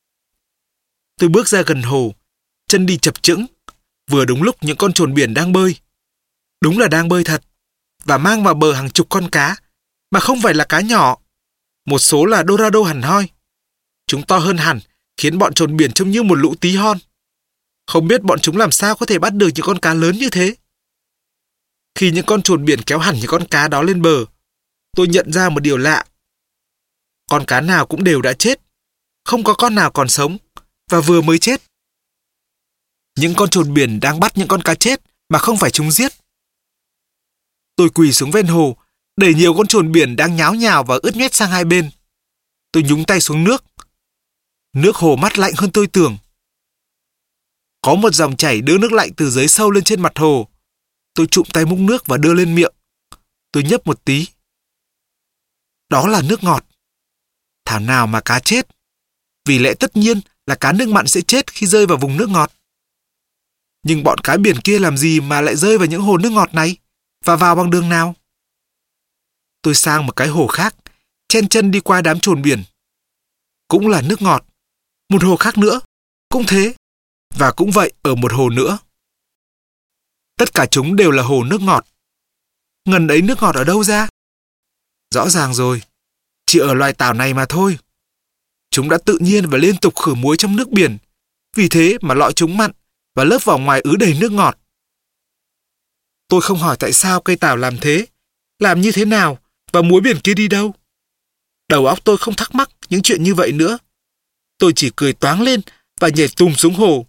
Tôi bước ra gần hồ, chân đi chập chững, vừa đúng lúc những con chồn biển đang bơi. Đúng là đang bơi thật, và mang vào bờ hàng chục con cá, mà không phải là cá nhỏ. Một số là Dorado hẳn hoi. Chúng to hơn hẳn, khiến bọn trồn biển trông như một lũ tí hon. Không biết bọn chúng làm sao có thể bắt được những con cá lớn như thế. Khi những con trồn biển kéo hẳn những con cá đó lên bờ, tôi nhận ra một điều lạ. Con cá nào cũng đều đã chết, không có con nào còn sống, và vừa mới chết. Những con trồn biển đang bắt những con cá chết mà không phải chúng giết. Tôi quỳ xuống ven hồ, đẩy nhiều con trồn biển đang nháo nhào và ướt nhét sang hai bên. Tôi nhúng tay xuống nước. Nước hồ mát lạnh hơn tôi tưởng. Có một dòng chảy đưa nước lạnh từ dưới sâu lên trên mặt hồ. Tôi trụm tay múc nước và đưa lên miệng. Tôi nhấp một tí. Đó là nước ngọt. Thảo nào mà cá chết. Vì lẽ tất nhiên là cá nước mặn sẽ chết khi rơi vào vùng nước ngọt. Nhưng bọn cá biển kia làm gì mà lại rơi vào những hồ nước ngọt này? Và vào bằng đường nào? Tôi sang một cái hồ khác, chen chân đi qua đám trồn biển. Cũng là nước ngọt. Một hồ khác nữa, cũng thế. Và cũng vậy ở một hồ nữa. Tất cả chúng đều là hồ nước ngọt. Ngần ấy nước ngọt ở đâu ra? Rõ ràng rồi, chỉ ở loài tảo này mà thôi. Chúng đã tự nhiên và liên tục khử muối trong nước biển. Vì thế mà lọ chúng mặn và lớp vỏ ngoài ứ đầy nước ngọt. Tôi không hỏi tại sao cây tảo làm thế, làm như thế nào và muối biển kia đi đâu. Đầu óc tôi không thắc mắc những chuyện như vậy nữa. Tôi chỉ cười toáng lên và nhảy tùm xuống hồ.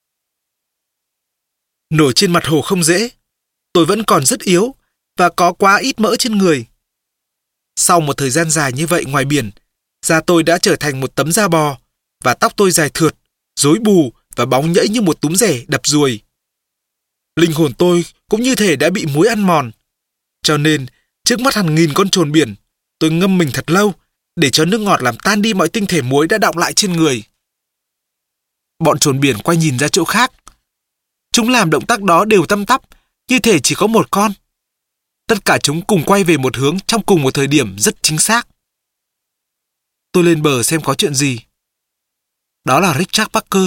Nổi trên mặt hồ không dễ. Tôi vẫn còn rất yếu và có quá ít mỡ trên người. Sau một thời gian dài như vậy ngoài biển, da tôi đã trở thành một tấm da bò và tóc tôi dài thượt, rối bù và bóng nhẫy như một túm rẻ đập ruồi. Linh hồn tôi cũng như thể đã bị muối ăn mòn. Cho nên, trước mắt hàng nghìn con trồn biển, tôi ngâm mình thật lâu để cho nước ngọt làm tan đi mọi tinh thể muối đã đọng lại trên người. Bọn trồn biển quay nhìn ra chỗ khác. Chúng làm động tác đó đều tăm tắp, như thể chỉ có một con. Tất cả chúng cùng quay về một hướng trong cùng một thời điểm rất chính xác. Tôi lên bờ xem có chuyện gì. Đó là Richard Parker.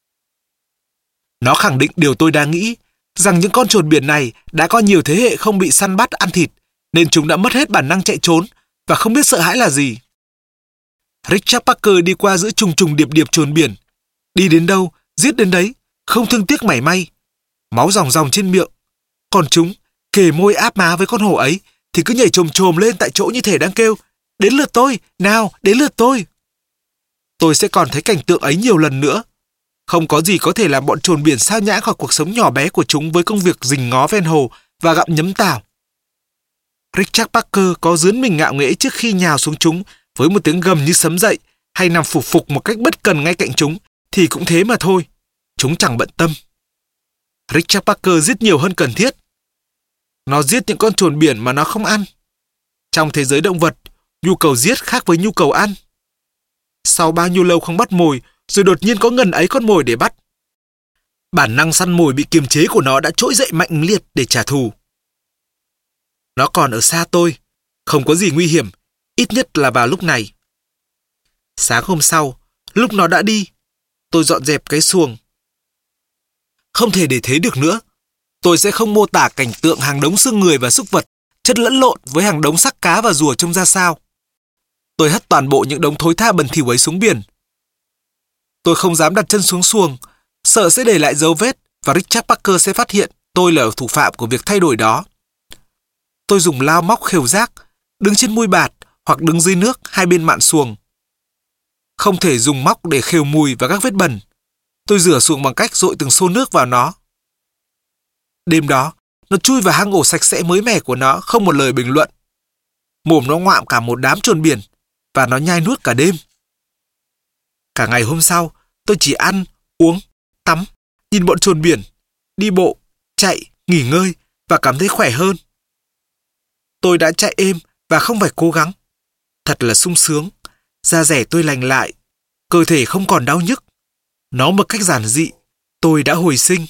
Nó khẳng định điều tôi đang nghĩ, rằng những con trồn biển này đã có nhiều thế hệ không bị săn bắt ăn thịt, nên chúng đã mất hết bản năng chạy trốn và không biết sợ hãi là gì. Richard Parker đi qua giữa trùng trùng điệp điệp trồn biển. Đi đến đâu, giết đến đấy, không thương tiếc mảy may. Máu ròng ròng trên miệng. Còn chúng, kề môi áp má với con hổ ấy, thì cứ nhảy chồm chồm lên tại chỗ như thể đang kêu, đến lượt tôi, nào, đến lượt tôi. Tôi sẽ còn thấy cảnh tượng ấy nhiều lần nữa. Không có gì có thể làm bọn trồn biển sao nhãng khỏi cuộc sống nhỏ bé của chúng với công việc rình ngó ven hồ và gặm nhấm tảo. Richard Parker có dướn mình ngạo nghễ trước khi nhào xuống chúng với một tiếng gầm như sấm dậy, hay nằm phục phục một cách bất cần ngay cạnh chúng, thì cũng thế mà thôi. Chúng chẳng bận tâm. Richard Parker giết nhiều hơn cần thiết. Nó giết những con trồn biển mà nó không ăn. Trong thế giới động vật, nhu cầu giết khác với nhu cầu ăn. Sau bao nhiêu lâu không bắt mồi, rồi đột nhiên có ngần ấy con mồi để bắt. Bản năng săn mồi bị kiềm chế của nó đã trỗi dậy mạnh liệt để trả thù. Nó còn ở xa tôi, không có gì nguy hiểm, ít nhất là vào lúc này. Sáng hôm sau, lúc nó đã đi, tôi dọn dẹp cái xuồng. Không thể để thế được nữa. Tôi sẽ không mô tả cảnh tượng hàng đống xương người và súc vật chất lẫn lộn với hàng đống xác cá và rùa trông ra sao. Tôi hất toàn bộ những đống thối tha bẩn thỉu ấy xuống biển. Tôi không dám đặt chân xuống xuồng, sợ sẽ để lại dấu vết và Richard Parker sẽ phát hiện tôi là thủ phạm của việc thay đổi đó. Tôi dùng lao móc khều rác, đứng trên mui bạt hoặc đứng dưới nước hai bên mạn xuồng. Không thể dùng móc để khều mùi và các vết bẩn. Tôi rửa xuồng bằng cách dội từng xô nước vào nó. Đêm đó, nó chui vào hang ổ sạch sẽ mới mẻ của nó, không một lời bình luận. Mồm nó ngoạm cả một đám trồn biển và nó nhai nuốt cả đêm. Cả ngày hôm sau, tôi chỉ ăn, uống, tắm, nhìn bọn trồn biển, đi bộ, chạy, nghỉ ngơi và cảm thấy khỏe hơn. Tôi đã chạy êm và không phải cố gắng. Thật là sung sướng. Da dẻ tôi lành lại, cơ thể không còn đau nhức. Nói một cách giản dị, tôi đã hồi sinh.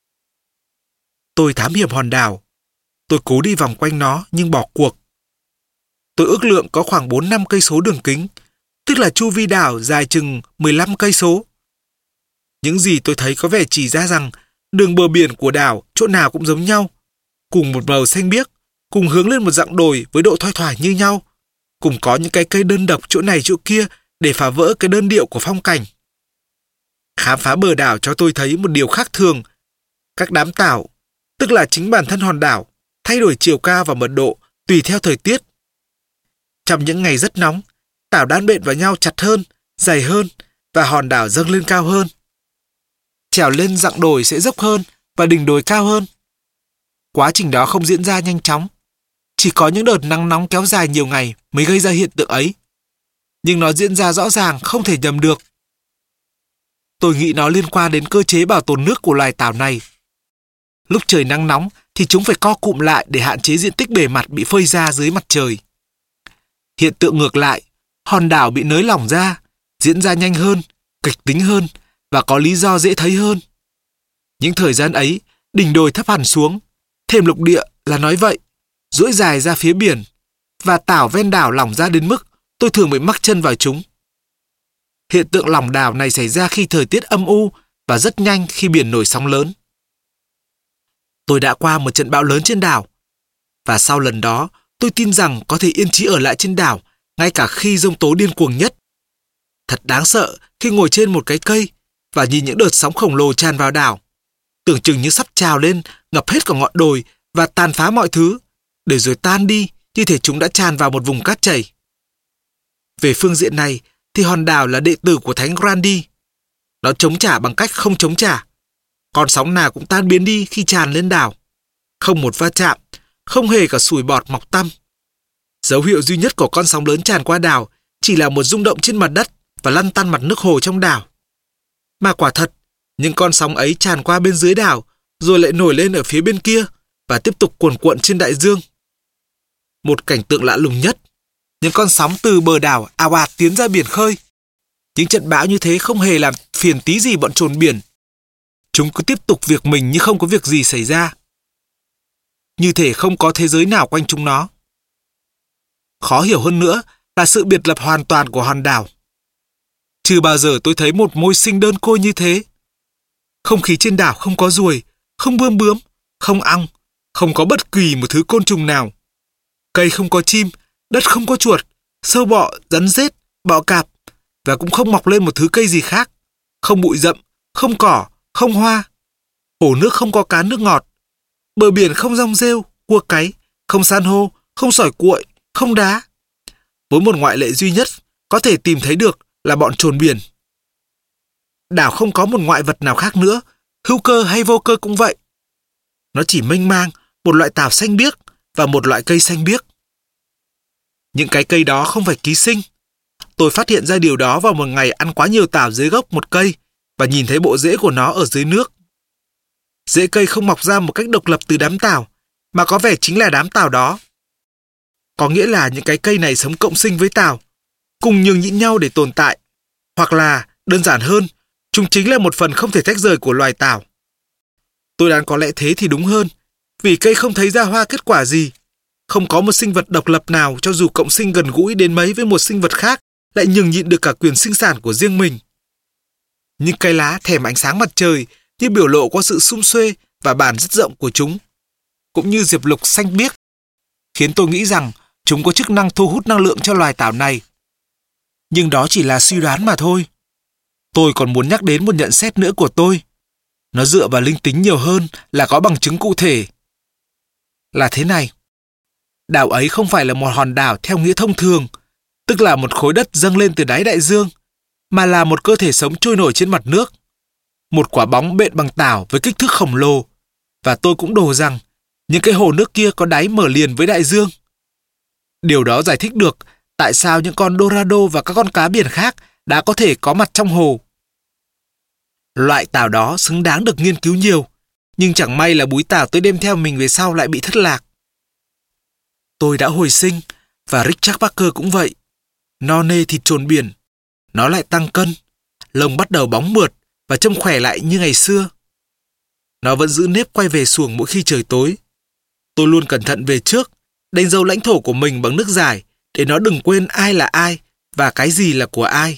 Tôi thám hiểm hòn đảo. Tôi cố đi vòng quanh nó nhưng bỏ cuộc. Tôi ước lượng có khoảng bốn năm cây số đường kính, tức là chu vi đảo dài chừng mười lăm cây số. Những gì tôi thấy có vẻ chỉ ra rằng đường bờ biển của đảo chỗ nào cũng giống nhau, cùng một màu xanh biếc, cùng hướng lên một dặng đồi với độ thoai thoải như nhau, cùng có những cái cây đơn độc chỗ này chỗ kia để phá vỡ cái đơn điệu của phong cảnh. Khám phá bờ đảo cho tôi thấy một điều khác thường. Các đám tảo, tức là chính bản thân hòn đảo, thay đổi chiều cao và mật độ tùy theo thời tiết. Trong những ngày rất nóng, tảo đan bện vào nhau chặt hơn, dày hơn và hòn đảo dâng lên cao hơn. Trèo lên dặng đồi sẽ dốc hơn và đỉnh đồi cao hơn. Quá trình đó không diễn ra nhanh chóng. Chỉ có những đợt nắng nóng kéo dài nhiều ngày mới gây ra hiện tượng ấy. Nhưng nó diễn ra rõ ràng, không thể nhầm được. Tôi nghĩ nó liên quan đến cơ chế bảo tồn nước của loài tảo này. Lúc trời nắng nóng thì chúng phải co cụm lại để hạn chế diện tích bề mặt bị phơi ra dưới mặt trời. Hiện tượng ngược lại, hòn đảo bị nới lỏng ra, diễn ra nhanh hơn, kịch tính hơn và có lý do dễ thấy hơn. Những thời gian ấy, đỉnh đồi thấp hẳn xuống, thềm lục địa là nói vậy, duỗi dài ra phía biển, và tảo ven đảo lỏng ra đến mức tôi thường bị mắc chân vào chúng. Hiện tượng lỏng đảo này xảy ra khi thời tiết âm u và rất nhanh khi biển nổi sóng lớn. Tôi đã qua một trận bão lớn trên đảo, và sau lần đó tôi tin rằng có thể yên trí ở lại trên đảo ngay cả khi giông tố điên cuồng nhất. Thật đáng sợ khi ngồi trên một cái cây và nhìn những đợt sóng khổng lồ tràn vào đảo, tưởng chừng như sắp trào lên, ngập hết cả ngọn đồi và tàn phá mọi thứ, để rồi tan đi như thể chúng đã tràn vào một vùng cát chảy. Về phương diện này thì hòn đảo là đệ tử của thánh Grandi. Nó chống trả bằng cách không chống trả. Con sóng nào cũng tan biến đi khi tràn lên đảo. Không một va chạm, không hề cả sủi bọt mọc tăm. Dấu hiệu duy nhất của con sóng lớn tràn qua đảo chỉ là một rung động trên mặt đất và lăn tăn mặt nước hồ trong đảo. Mà quả thật, những con sóng ấy tràn qua bên dưới đảo rồi lại nổi lên ở phía bên kia và tiếp tục cuồn cuộn trên đại dương. Một cảnh tượng lạ lùng nhất, những con sóng từ bờ đảo ào ạt tiến ra biển khơi. Những trận bão như thế không hề làm phiền tí gì bọn trồn biển. Chúng cứ tiếp tục việc mình như không có việc gì xảy ra. Như thể không có thế giới nào quanh chúng nó. Khó hiểu hơn nữa là sự biệt lập hoàn toàn của hòn đảo. Chưa bao giờ tôi thấy một môi sinh đơn côi như thế. Không khí trên đảo không có ruồi, không bươm bướm, không ong, không có bất kỳ một thứ côn trùng nào. Cây không có chim, đất không có chuột, sâu bọ, rắn rết, bọ cạp, và cũng không mọc lên một thứ cây gì khác. Không bụi rậm, không cỏ, không hoa. Hồ nước không có cá nước ngọt. Bờ biển không rong rêu, cua cáy, không san hô, không sỏi cuội, không đá. Với một ngoại lệ duy nhất có thể tìm thấy được là bọn trồn biển. Đảo không có một ngoại vật nào khác nữa, hữu cơ hay vô cơ cũng vậy. Nó chỉ mênh mang một loại tảo xanh biếc và một loại cây xanh biếc. Những cái cây đó không phải ký sinh. Tôi phát hiện ra điều đó vào một ngày ăn quá nhiều tảo dưới gốc một cây và nhìn thấy bộ rễ của nó ở dưới nước. Rễ cây không mọc ra một cách độc lập từ đám tảo, mà có vẻ chính là đám tảo đó. Có nghĩa là những cái cây này sống cộng sinh với tảo, cùng nhường nhịn nhau để tồn tại. Hoặc là, đơn giản hơn, chúng chính là một phần không thể tách rời của loài tảo. Tôi đoán có lẽ thế thì đúng hơn, vì cây không thấy ra hoa kết quả gì. Không có một sinh vật độc lập nào cho dù cộng sinh gần gũi đến mấy với một sinh vật khác lại nhường nhịn được cả quyền sinh sản của riêng mình. Nhưng cây lá thèm ánh sáng mặt trời như biểu lộ qua sự sum xuê và bản rất rộng của chúng, cũng như diệp lục xanh biếc, khiến tôi nghĩ rằng chúng có chức năng thu hút năng lượng cho loài tảo này. Nhưng đó chỉ là suy đoán mà thôi. Tôi còn muốn nhắc đến một nhận xét nữa của tôi. Nó dựa vào linh tính nhiều hơn là có bằng chứng cụ thể. Là thế này. Đảo ấy không phải là một hòn đảo theo nghĩa thông thường, tức là một khối đất dâng lên từ đáy đại dương, mà là một cơ thể sống trôi nổi trên mặt nước. Một quả bóng bện bằng tảo với kích thước khổng lồ. Và tôi cũng đồ rằng những cái hồ nước kia có đáy mở liền với đại dương. Điều đó giải thích được tại sao những con Dorado và các con cá biển khác đã có thể có mặt trong hồ. Loại tảo đó xứng đáng được nghiên cứu nhiều, nhưng chẳng may là búi tảo tôi đem theo mình về sau lại bị thất lạc. Tôi đã hồi sinh, và Richard Parker cũng vậy. No nê thịt trồn biển. Nó lại tăng cân, lông bắt đầu bóng mượt và trông khỏe lại như ngày xưa. Nó vẫn giữ nếp quay về xuồng mỗi khi trời tối. Tôi luôn cẩn thận về trước, đánh dấu lãnh thổ của mình bằng nước giải để nó đừng quên ai là ai và cái gì là của ai.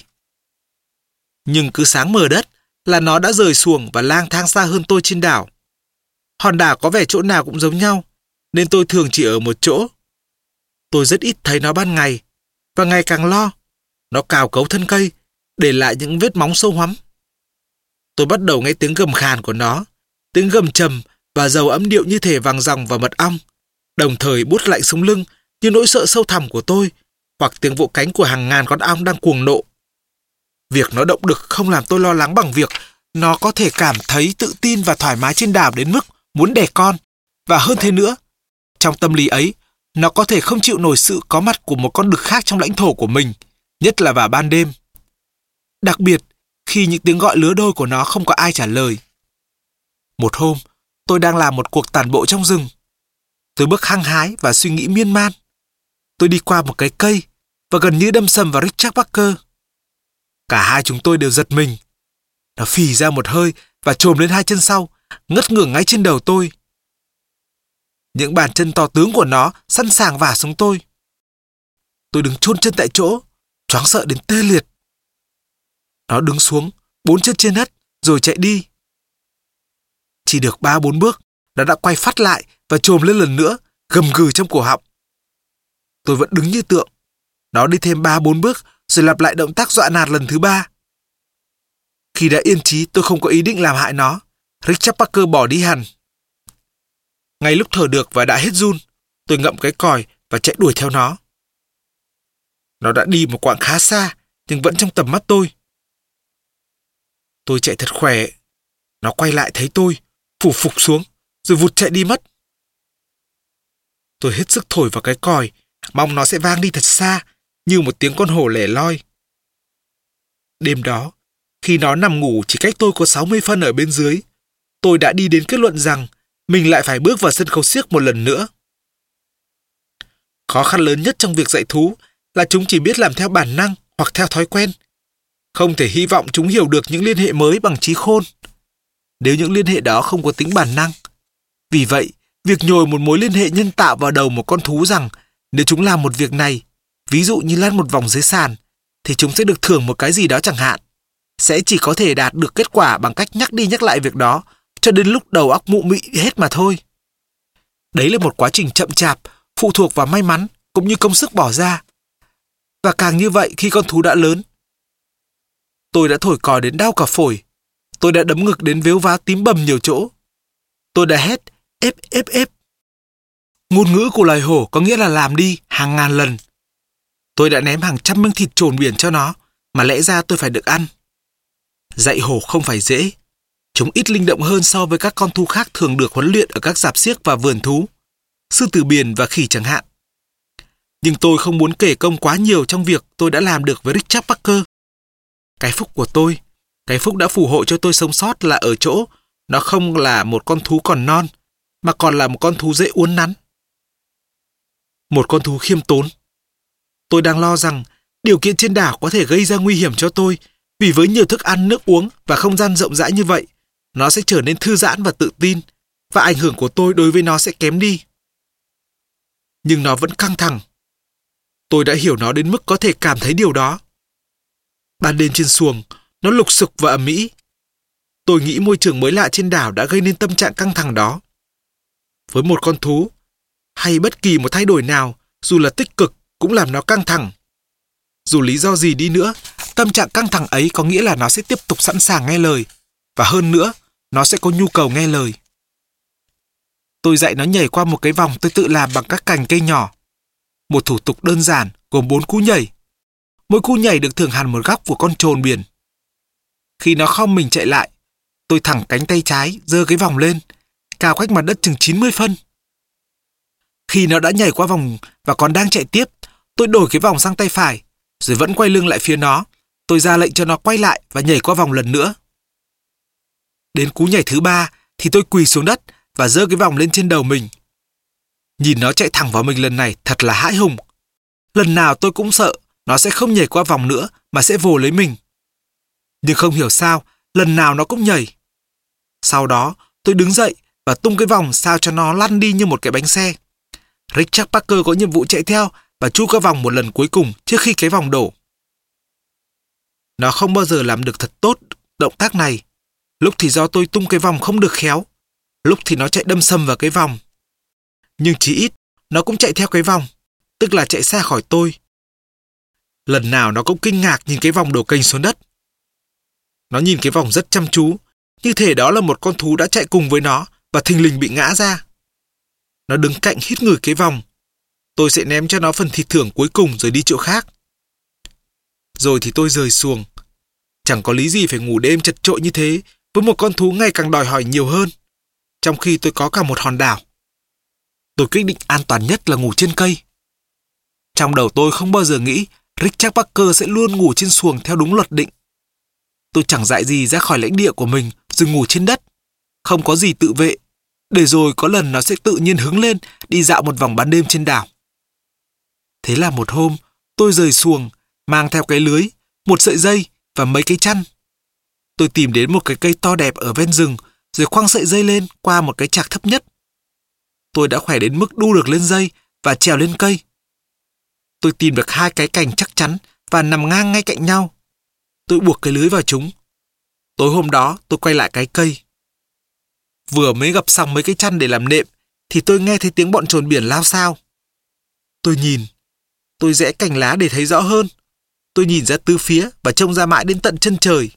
Nhưng cứ sáng mờ đất là nó đã rời xuồng và lang thang xa hơn tôi trên đảo. Hòn đảo có vẻ chỗ nào cũng giống nhau, nên tôi thường chỉ ở một chỗ. Tôi rất ít thấy nó ban ngày, và ngày càng lo. Nó cào cấu thân cây, để lại những vết móng sâu hoắm. Tôi bắt đầu nghe tiếng gầm khàn của nó, tiếng gầm trầm và dầu âm điệu như thể vàng ròng và mật ong, đồng thời buốt lạnh sống lưng như nỗi sợ sâu thẳm của tôi, hoặc tiếng vỗ cánh của hàng ngàn con ong đang cuồng nộ. Việc nó động đực không làm tôi lo lắng bằng việc nó có thể cảm thấy tự tin và thoải mái trên đảo đến mức muốn đẻ con. Và hơn thế nữa, trong tâm lý ấy, nó có thể không chịu nổi sự có mặt của một con đực khác trong lãnh thổ của mình, nhất là vào ban đêm. Đặc biệt, khi những tiếng gọi lứa đôi của nó không có ai trả lời. Một hôm, tôi đang làm một cuộc tản bộ trong rừng. Tôi bước hăng hái và suy nghĩ miên man. Tôi đi qua một cái cây và gần như đâm sầm vào Richard Parker. Cả hai chúng tôi đều giật mình. Nó phì ra một hơi và chồm lên hai chân sau, ngất ngưởng ngay trên đầu tôi. Những bàn chân to tướng của nó sẵn sàng vả xuống tôi. Tôi đứng chôn chân tại chỗ, choáng sợ đến tê liệt. Nó đứng xuống, bốn chân trên đất, rồi chạy đi. Chỉ được ba bốn bước, nó đã quay phát lại và chồm lên lần nữa, gầm gừ trong cổ họng. Tôi vẫn đứng như tượng. Nó đi thêm ba bốn bước, rồi lặp lại động tác dọa nạt lần thứ ba. Khi đã yên trí tôi không có ý định làm hại nó, Richard Parker bỏ đi hẳn. Ngay lúc thở được và đã hết run, tôi ngậm cái còi và chạy đuổi theo nó. Nó đã đi một quãng khá xa, nhưng vẫn trong tầm mắt tôi. Tôi chạy thật khỏe. Nó quay lại thấy tôi, phủ phục xuống, rồi vụt chạy đi mất. Tôi hết sức thổi vào cái còi, mong nó sẽ vang đi thật xa, như một tiếng con hổ lẻ loi. Đêm đó, khi nó nằm ngủ chỉ cách tôi có sáu mươi phân ở bên dưới, tôi đã đi đến kết luận rằng mình lại phải bước vào sân khấu xiếc một lần nữa. Khó khăn lớn nhất trong việc dạy thú là chúng chỉ biết làm theo bản năng hoặc theo thói quen. Không thể hy vọng chúng hiểu được những liên hệ mới bằng trí khôn, nếu những liên hệ đó không có tính bản năng. Vì vậy, việc nhồi một mối liên hệ nhân tạo vào đầu một con thú rằng nếu chúng làm một việc này, ví dụ như lăn một vòng dưới sàn, thì chúng sẽ được thưởng một cái gì đó chẳng hạn, sẽ chỉ có thể đạt được kết quả bằng cách nhắc đi nhắc lại việc đó cho đến lúc đầu óc mụ mị hết mà thôi. Đấy là một quá trình chậm chạp, phụ thuộc vào may mắn cũng như công sức bỏ ra. Và càng như vậy khi con thú đã lớn. Tôi đã thổi còi đến đau cả phổi. Tôi đã đấm ngực đến vếu vá tím bầm nhiều chỗ. Tôi đã hét ép ép ép. Ngôn ngữ của loài hổ có nghĩa là làm đi hàng ngàn lần. Tôi đã ném hàng trăm miếng thịt chồn biển cho nó, mà lẽ ra tôi phải được ăn. Dạy hổ không phải dễ. Chúng ít linh động hơn so với các con thú khác thường được huấn luyện ở các rạp xiếc và vườn thú, sư tử biển và khỉ chẳng hạn. Nhưng tôi không muốn kể công quá nhiều trong việc tôi đã làm được với Richard Parker. Cái phúc của tôi, cái phúc đã phù hộ cho tôi sống sót là ở chỗ nó không là một con thú còn non, mà còn là một con thú dễ uốn nắn. Một con thú khiêm tốn. Tôi đang lo rằng điều kiện trên đảo có thể gây ra nguy hiểm cho tôi, vì với nhiều thức ăn, nước uống và không gian rộng rãi như vậy, nó sẽ trở nên thư giãn và tự tin, và ảnh hưởng của tôi đối với nó sẽ kém đi. Nhưng nó vẫn căng thẳng. Tôi đã hiểu nó đến mức có thể cảm thấy điều đó. Ban đêm trên xuồng, nó lục sục và ầm ĩ. Tôi nghĩ môi trường mới lạ trên đảo đã gây nên tâm trạng căng thẳng đó. Với một con thú, hay bất kỳ một thay đổi nào, dù là tích cực, cũng làm nó căng thẳng. Dù lý do gì đi nữa, tâm trạng căng thẳng ấy có nghĩa là nó sẽ tiếp tục sẵn sàng nghe lời, và hơn nữa, nó sẽ có nhu cầu nghe lời. Tôi dạy nó nhảy qua một cái vòng tôi tự làm bằng các cành cây nhỏ. Một thủ tục đơn giản gồm bốn cú nhảy. Mỗi cú nhảy được thưởng hẳn một góc của con chồn biển. Khi nó khom mình chạy lại, tôi thẳng cánh tay trái giơ cái vòng lên, cao cách mặt đất chừng chín mươi phân. Khi nó đã nhảy qua vòng và còn đang chạy tiếp, tôi đổi cái vòng sang tay phải, rồi vẫn quay lưng lại phía nó. Tôi ra lệnh cho nó quay lại và nhảy qua vòng lần nữa. Đến cú nhảy thứ ba thì tôi quỳ xuống đất và giơ cái vòng lên trên đầu mình. Nhìn nó chạy thẳng vào mình lần này thật là hãi hùng. Lần nào tôi cũng sợ nó sẽ không nhảy qua vòng nữa mà sẽ vồ lấy mình. Nhưng không hiểu sao, lần nào nó cũng nhảy. Sau đó, tôi đứng dậy và tung cái vòng sao cho nó lăn đi như một cái bánh xe. Richard Parker có nhiệm vụ chạy theo và chu cái vòng một lần cuối cùng trước khi cái vòng đổ. Nó không bao giờ làm được thật tốt động tác này. Lúc thì do tôi tung cái vòng không được khéo, lúc thì nó chạy đâm sầm vào cái vòng. Nhưng chí ít, nó cũng chạy theo cái vòng, tức là chạy xa khỏi tôi. Lần nào nó cũng kinh ngạc nhìn cái vòng đổ kênh xuống đất. Nó nhìn cái vòng rất chăm chú, như thể đó là một con thú đã chạy cùng với nó và thình lình bị ngã ra. Nó đứng cạnh hít ngửi cái vòng. Tôi sẽ ném cho nó phần thịt thưởng cuối cùng rồi đi chỗ khác. Rồi thì tôi rời xuồng. Chẳng có lý gì phải ngủ đêm chật chội như thế với một con thú ngày càng đòi hỏi nhiều hơn, trong khi tôi có cả một hòn đảo. Tôi quyết định an toàn nhất là ngủ trên cây. Trong đầu tôi không bao giờ nghĩ Richard Parker sẽ luôn ngủ trên xuồng theo đúng luật định. Tôi chẳng dại gì ra khỏi lãnh địa của mình rồi ngủ trên đất. Không có gì tự vệ, để rồi có lần nó sẽ tự nhiên hứng lên đi dạo một vòng ban đêm trên đảo. Thế là một hôm, tôi rời xuồng, mang theo cái lưới, một sợi dây và mấy cái chăn. Tôi tìm đến một cái cây to đẹp ở ven rừng, rồi khoang sợi dây lên qua một cái chạc thấp nhất. Tôi đã khỏe đến mức đu được lên dây và trèo lên cây. Tôi tìm được hai cái cành chắc chắn và nằm ngang ngay cạnh nhau. Tôi buộc cái lưới vào chúng. Tối hôm đó tôi quay lại cái cây. Vừa mới gập xong mấy cái chăn để làm nệm thì tôi nghe thấy tiếng bọn trồn biển lao xao. Tôi nhìn. Tôi rẽ cành lá để thấy rõ hơn. Tôi nhìn ra tứ phía và trông ra mãi đến tận chân trời.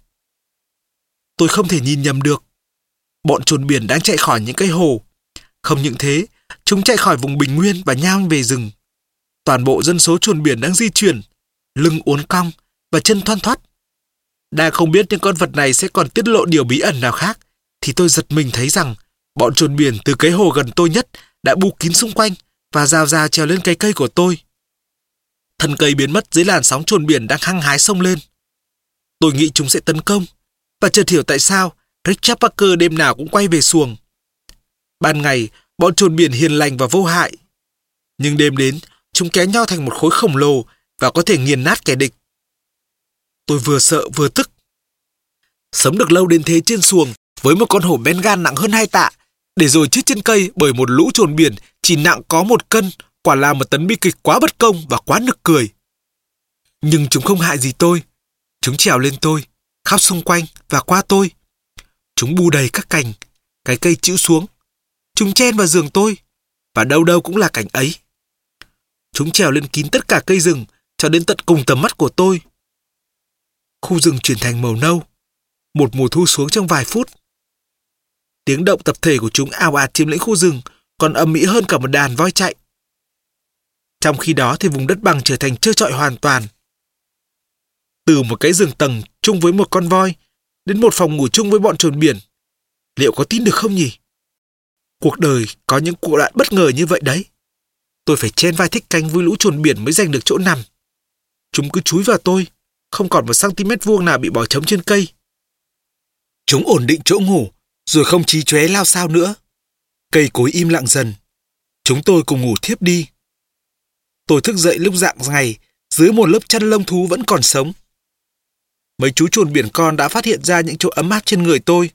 Tôi không thể nhìn nhầm được. Bọn trồn biển đang chạy khỏi những cây hồ. Không những thế, chúng chạy khỏi vùng bình nguyên và nhao về rừng. Toàn bộ dân số trồn biển đang di chuyển, lưng uốn cong và chân thoăn thoắt. Đang không biết những con vật này sẽ còn tiết lộ điều bí ẩn nào khác, thì tôi giật mình thấy rằng bọn trồn biển từ cái hồ gần tôi nhất đã bu kín xung quanh và rào rào trèo lên cái cây của tôi. Thân cây biến mất dưới làn sóng trồn biển đang hăng hái xông lên. Tôi nghĩ chúng sẽ tấn công, và chợt hiểu tại sao Richard Parker đêm nào cũng quay về xuồng. Ban ngày, bọn trồn biển hiền lành và vô hại. Nhưng đêm đến, chúng kéo nhau thành một khối khổng lồ và có thể nghiền nát kẻ địch. Tôi vừa sợ vừa tức. Sống được lâu đến thế trên xuồng với một con hổ Bengal nặng hơn hai tạ, để rồi chết trên cây bởi một lũ trồn biển chỉ nặng có một cân, quả là một tấn bi kịch quá bất công và quá nực cười. Nhưng chúng không hại gì tôi. Chúng trèo lên tôi, khắp xung quanh và qua tôi. Chúng bù đầy các cành, cái cây chĩu xuống. Chúng chen vào giường tôi, và đâu đâu cũng là cảnh ấy. Chúng trèo lên kín tất cả cây rừng, cho đến tận cùng tầm mắt của tôi. Khu rừng chuyển thành màu nâu. Một mùa thu xuống trong vài phút. Tiếng động tập thể của chúng ào ạt chiếm lĩnh khu rừng, còn ầm ĩ hơn cả một đàn voi chạy. Trong khi đó thì vùng đất bằng trở thành trơ trọi hoàn toàn. Từ một cái giường tầng chung với một con voi, đến một phòng ngủ chung với bọn trồn biển. Liệu có tin được không nhỉ? Cuộc đời có những cuộc đoạn bất ngờ như vậy đấy. Tôi phải chen vai thích cánh với lũ trồn biển mới giành được chỗ nằm. Chúng cứ chúi vào tôi, không còn một cm vuông nào bị bỏ trống trên cây. Chúng ổn định chỗ ngủ, rồi không chí chóe lao sao nữa. Cây cối im lặng dần. Chúng tôi cùng ngủ thiếp đi. Tôi thức dậy lúc rạng ngày, dưới một lớp chăn lông thú vẫn còn sống. Mấy chú trồn biển con đã phát hiện ra những chỗ ấm áp trên người tôi.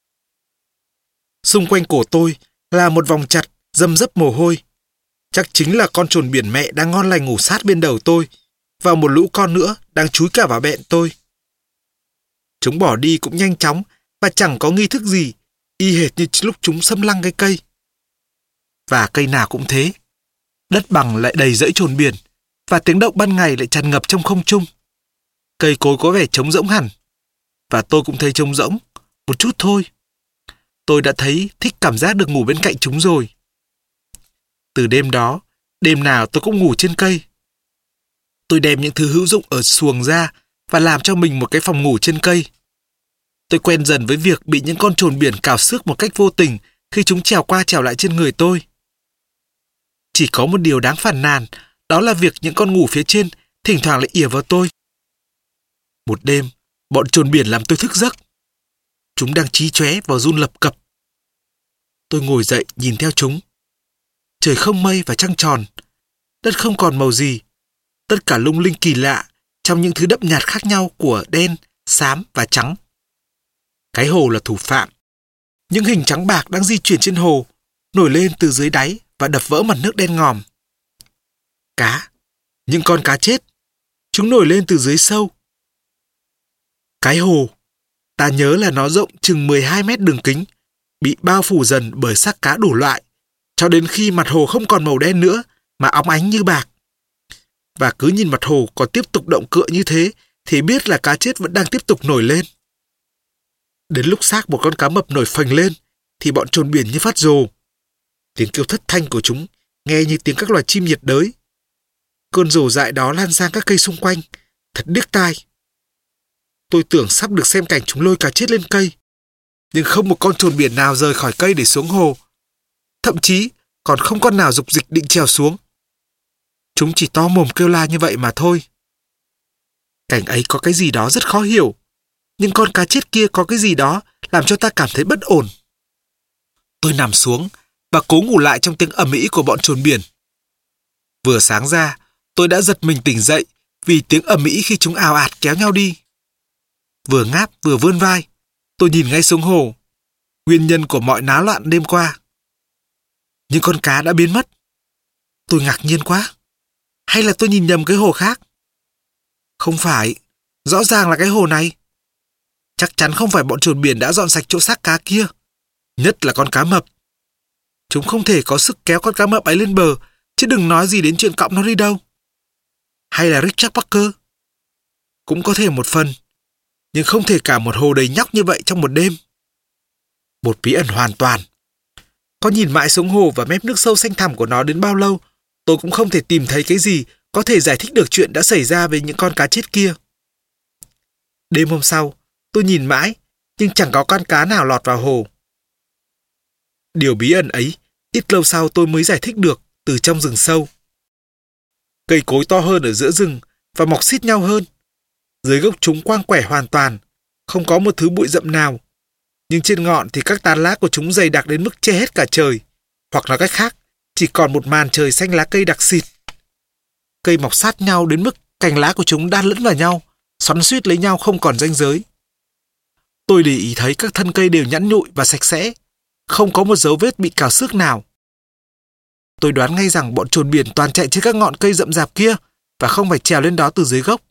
Xung quanh cổ tôi là một vòng chặt, râm rấp mồ hôi. Chắc chính là con trồn biển mẹ đang ngon lành ngủ sát bên đầu tôi, và một lũ con nữa đang chúi cả vào bẹn tôi. Chúng bỏ đi cũng nhanh chóng và chẳng có nghi thức gì, y hệt như lúc chúng xâm lăng cái cây. Và cây nào cũng thế. Đất bằng lại đầy rẫy trồn biển, và tiếng động ban ngày lại tràn ngập trong không trung. Cây cối có vẻ trống rỗng hẳn, và tôi cũng thấy trống rỗng, một chút thôi. Tôi đã thấy thích cảm giác được ngủ bên cạnh chúng rồi. Từ đêm đó, đêm nào tôi cũng ngủ trên cây. Tôi đem những thứ hữu dụng ở xuồng ra và làm cho mình một cái phòng ngủ trên cây. Tôi quen dần với việc bị những con trồn biển cào xước một cách vô tình khi chúng trèo qua trèo lại trên người tôi. Chỉ có một điều đáng phàn nàn, đó là việc những con ngủ phía trên thỉnh thoảng lại ỉa vào tôi. Một đêm, bọn trồn biển làm tôi thức giấc. Chúng đang chí chóe và run lập cập. Tôi ngồi dậy nhìn theo chúng. Trời không mây và trăng tròn. Đất không còn màu gì. Tất cả lung linh kỳ lạ trong những thứ đậm nhạt khác nhau của đen, xám và trắng. Cái hồ là thủ phạm. Những hình trắng bạc đang di chuyển trên hồ, nổi lên từ dưới đáy và đập vỡ mặt nước đen ngòm. Cá. Những con cá chết. Chúng nổi lên từ dưới sâu. Cái hồ. Ta nhớ là nó rộng chừng mười hai mét đường kính, bị bao phủ dần bởi xác cá đủ loại, cho đến khi mặt hồ không còn màu đen nữa mà óng ánh như bạc. Và cứ nhìn mặt hồ còn tiếp tục động cựa như thế thì biết là cá chết vẫn đang tiếp tục nổi lên. Đến lúc xác một con cá mập nổi phành lên thì bọn chồn biển như phát rồ. Tiếng kêu thất thanh của chúng nghe như tiếng các loài chim nhiệt đới. Cơn rồ dại đó lan sang các cây xung quanh, thật điếc tai. Tôi tưởng sắp được xem cảnh chúng lôi cá chết lên cây, nhưng không một con chồn biển nào rời khỏi cây để xuống hồ. Thậm chí còn không con nào dục dịch định trèo xuống. Chúng chỉ to mồm kêu la như vậy mà thôi. Cảnh ấy có cái gì đó rất khó hiểu, nhưng con cá chết kia có cái gì đó làm cho ta cảm thấy bất ổn. Tôi nằm xuống và cố ngủ lại trong tiếng ầm ĩ của bọn chồn biển. Vừa sáng ra, tôi đã giật mình tỉnh dậy vì tiếng ầm ĩ khi chúng ào ạt kéo nhau đi. Vừa ngáp vừa vươn vai, tôi nhìn ngay xuống hồ, nguyên nhân của mọi náo loạn đêm qua. Nhưng con cá đã biến mất. Tôi ngạc nhiên quá. Hay là tôi nhìn nhầm cái hồ khác? Không phải, rõ ràng là cái hồ này. Chắc chắn không phải bọn chồn biển đã dọn sạch chỗ xác cá kia, nhất là con cá mập. Chúng không thể có sức kéo con cá mập ấy lên bờ, chứ đừng nói gì đến chuyện cõng nó đi đâu. Hay là Richard Parker? Cũng có thể một phần, nhưng không thể cả một hồ đầy nhóc như vậy trong một đêm. Một bí ẩn hoàn toàn. Có nhìn mãi xuống hồ và mép nước sâu xanh thẳm của nó đến bao lâu, tôi cũng không thể tìm thấy cái gì có thể giải thích được chuyện đã xảy ra với những con cá chết kia. Đêm hôm sau, tôi nhìn mãi, nhưng chẳng có con cá nào lọt vào hồ. Điều bí ẩn ấy, ít lâu sau tôi mới giải thích được từ trong rừng sâu. Cây cối to hơn ở giữa rừng và mọc xít nhau hơn. Dưới gốc chúng quang quẻ hoàn toàn, không có một thứ bụi rậm nào. Nhưng trên ngọn thì các tán lá của chúng dày đặc đến mức che hết cả trời. Hoặc nói cách khác, chỉ còn một màn trời xanh lá cây đặc xịt. Cây mọc sát nhau đến mức cành lá của chúng đan lẫn vào nhau, xoắn xuýt lấy nhau không còn ranh giới. Tôi để ý thấy các thân cây đều nhẵn nhụi và sạch sẽ, không có một dấu vết bị cào xước nào. Tôi đoán ngay rằng bọn chồn biển toàn chạy trên các ngọn cây rậm rạp kia và không phải trèo lên đó từ dưới gốc.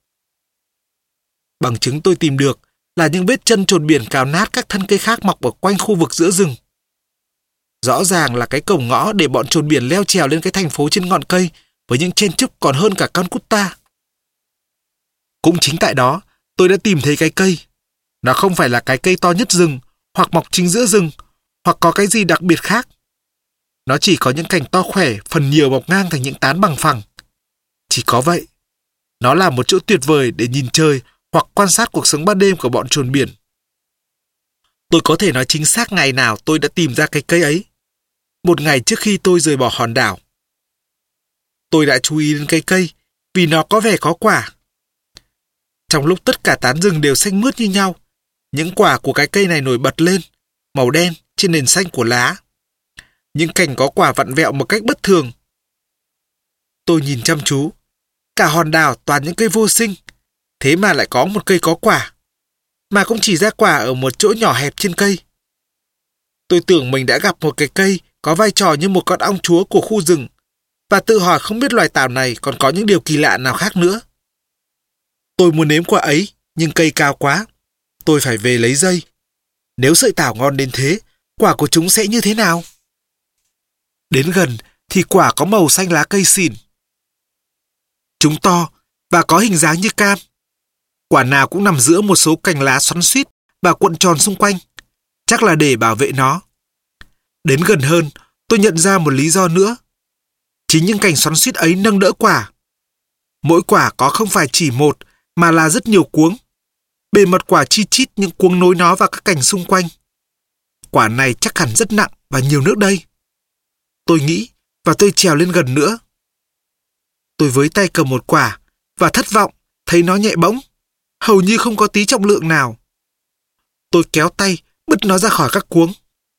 Bằng chứng tôi tìm được là những vết chân chồn biển cào nát các thân cây khác mọc ở quanh khu vực giữa rừng. Rõ ràng là cái cổng ngõ để bọn chồn biển leo trèo lên cái thành phố trên ngọn cây với những chen trúc còn hơn cả con cút ta. Cũng chính tại đó, tôi đã tìm thấy cái cây. Nó không phải là cái cây to nhất rừng, hoặc mọc chính giữa rừng, hoặc có cái gì đặc biệt khác. Nó chỉ có những cành to khỏe, phần nhiều mọc ngang thành những tán bằng phẳng. Chỉ có vậy. Nó là một chỗ tuyệt vời để nhìn trời hoặc quan sát cuộc sống ban đêm của bọn chồn biển. Tôi có thể nói chính xác ngày nào tôi đã tìm ra cái cây ấy. Một ngày trước khi tôi rời bỏ hòn đảo. Tôi đã chú ý đến cây cây vì nó có vẻ có quả. Trong lúc tất cả tán rừng đều xanh mướt như nhau, những quả của cái cây này nổi bật lên, màu đen trên nền xanh của lá. Những cành có quả vặn vẹo một cách bất thường. Tôi nhìn chăm chú. Cả hòn đảo toàn những cây vô sinh, thế mà lại có một cây có quả, mà cũng chỉ ra quả ở một chỗ nhỏ hẹp trên cây. Tôi tưởng mình đã gặp một cái cây có vai trò như một con ong chúa của khu rừng, và tự hỏi không biết loài tảo này còn có những điều kỳ lạ nào khác nữa. Tôi muốn nếm quả ấy, nhưng cây cao quá. Tôi phải về lấy dây. Nếu sợi tảo ngon đến thế, quả của chúng sẽ như thế nào? Đến gần thì quả có màu xanh lá cây xỉn. Chúng to và có hình dáng như cam. Quả nào cũng nằm giữa một số cành lá xoắn xuýt và cuộn tròn xung quanh, chắc là để bảo vệ nó. Đến gần hơn, tôi nhận ra một lý do nữa. Chính những cành xoắn xuýt ấy nâng đỡ quả. Mỗi quả có không phải chỉ một, mà là rất nhiều cuống. Bề mặt quả chi chít những cuống nối nó vào các cành xung quanh. Quả này chắc hẳn rất nặng và nhiều nước đây. Tôi nghĩ, và tôi trèo lên gần nữa. Tôi với tay cầm một quả, và thất vọng, thấy nó nhẹ bỗng, hầu như không có tí trọng lượng nào. Tôi kéo tay, bứt nó ra khỏi các cuống.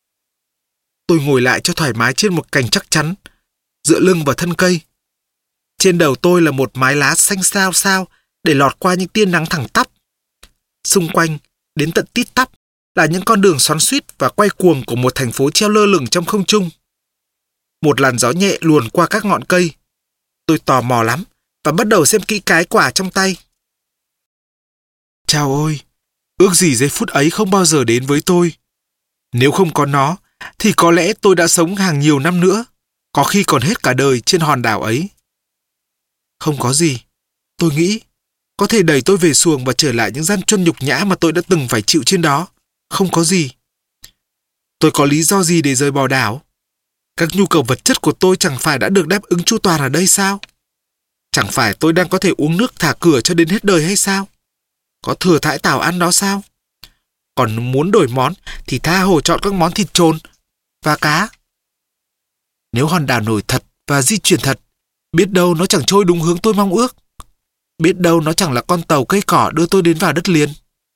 Tôi ngồi lại cho thoải mái trên một cành chắc chắn, dựa lưng vào thân cây. Trên đầu tôi là một mái lá xanh xao xao để lọt qua những tia nắng thẳng tắp. Xung quanh, đến tận tít tắp, là những con đường xoắn xuýt và quay cuồng của một thành phố treo lơ lửng trong không trung. Một làn gió nhẹ luồn qua các ngọn cây. Tôi tò mò lắm và bắt đầu xem kỹ cái quả trong tay. Chao ôi, ước gì giây phút ấy không bao giờ đến với tôi. Nếu không có nó, thì có lẽ tôi đã sống hàng nhiều năm nữa. có khi còn hết cả đời trên hòn đảo ấy. Không có gì. Tôi nghĩ có thể đẩy tôi về xuồng và trở lại những gian truân nhục nhã mà tôi đã từng phải chịu trên đó. Không có gì. Tôi có lý do gì để rời bỏ đảo? Các nhu cầu vật chất của tôi chẳng phải đã được đáp ứng chu toàn ở đây sao? Chẳng phải tôi đang có thể uống nước thả cửa cho đến hết đời hay sao? Có thừa thãi tảo ăn đó sao? Còn muốn đổi món thì tha hồ chọn các món thịt trồn và cá. Nếu hòn đảo nổi thật và di chuyển thật, biết đâu nó chẳng trôi đúng hướng tôi mong ước. Biết đâu nó chẳng là con tàu cây cỏ đưa tôi đến vào đất liền.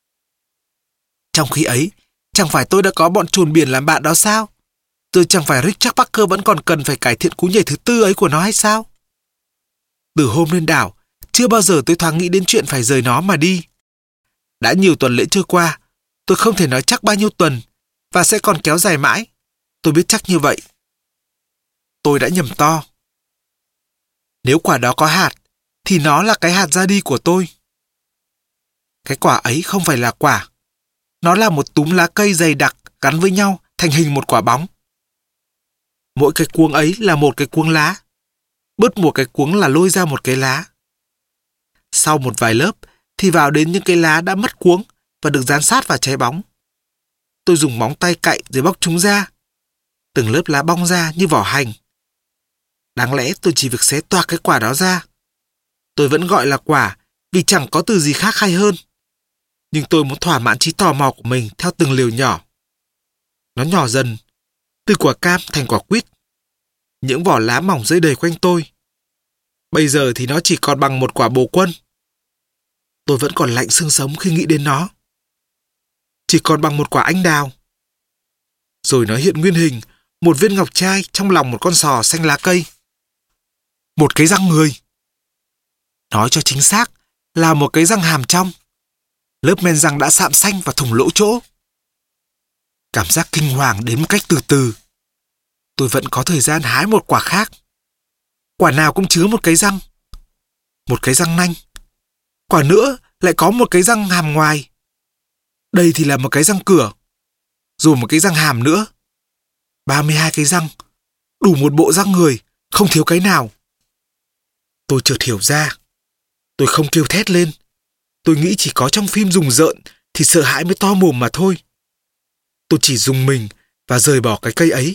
Trong khi ấy, chẳng phải tôi đã có bọn trồn biển làm bạn đó sao? Tôi chẳng phải Richard Parker vẫn còn cần phải cải thiện cú nhảy thứ tư ấy của nó hay sao? Từ hôm lên đảo, chưa bao giờ tôi thoáng nghĩ đến chuyện phải rời nó mà đi. Đã nhiều tuần lễ trôi qua, tôi không thể nói chắc bao nhiêu tuần, và sẽ còn kéo dài mãi. Tôi biết chắc như vậy. Tôi đã nhầm to. Nếu quả đó có hạt, thì nó là cái hạt ra đi của tôi. Cái quả ấy không phải là quả. Nó là một túm lá cây dày đặc gắn với nhau thành hình một quả bóng. Mỗi cái cuống ấy là một cái cuống lá. Bứt một cái cuống là lôi ra một cái lá. Sau một vài lớp thì vào đến những cái lá đã mất cuống và được dán sát vào trái bóng. Tôi dùng móng tay cạy rồi bóc chúng ra. Từng lớp lá bong ra như vỏ hành. Đáng lẽ tôi chỉ việc xé toạc cái quả đó ra. Tôi vẫn gọi là quả vì chẳng có từ gì khác hay hơn. Nhưng tôi muốn thỏa mãn trí tò mò của mình theo từng liều nhỏ. Nó nhỏ dần, từ quả cam thành quả quýt. Những vỏ lá mỏng rơi đầy quanh tôi. Bây giờ thì nó chỉ còn bằng một quả bồ quân. Tôi vẫn còn lạnh xương sống khi nghĩ đến nó. Chỉ còn bằng một quả anh đào. Rồi nó hiện nguyên hình, một viên ngọc trai trong lòng một con sò xanh lá cây. Một cái răng người. Nói cho chính xác là một cái răng hàm trong. Lớp men răng đã sạm xanh và thủng lỗ chỗ. Cảm giác kinh hoàng đến một cách từ từ. Tôi vẫn có thời gian hái một quả khác. Quả nào cũng chứa một cái răng. Một cái răng nanh. Quả nữa lại có một cái răng hàm ngoài. Đây thì là một cái răng cửa. Rồi một cái răng hàm nữa. ba mươi hai cái răng. Đủ một bộ răng người, không thiếu cái nào. Tôi chợt hiểu ra. Tôi không kêu thét lên. Tôi nghĩ chỉ có trong phim rùng rợn thì sợ hãi mới to mồm mà thôi. Tôi chỉ rùng mình và rời bỏ cái cây ấy.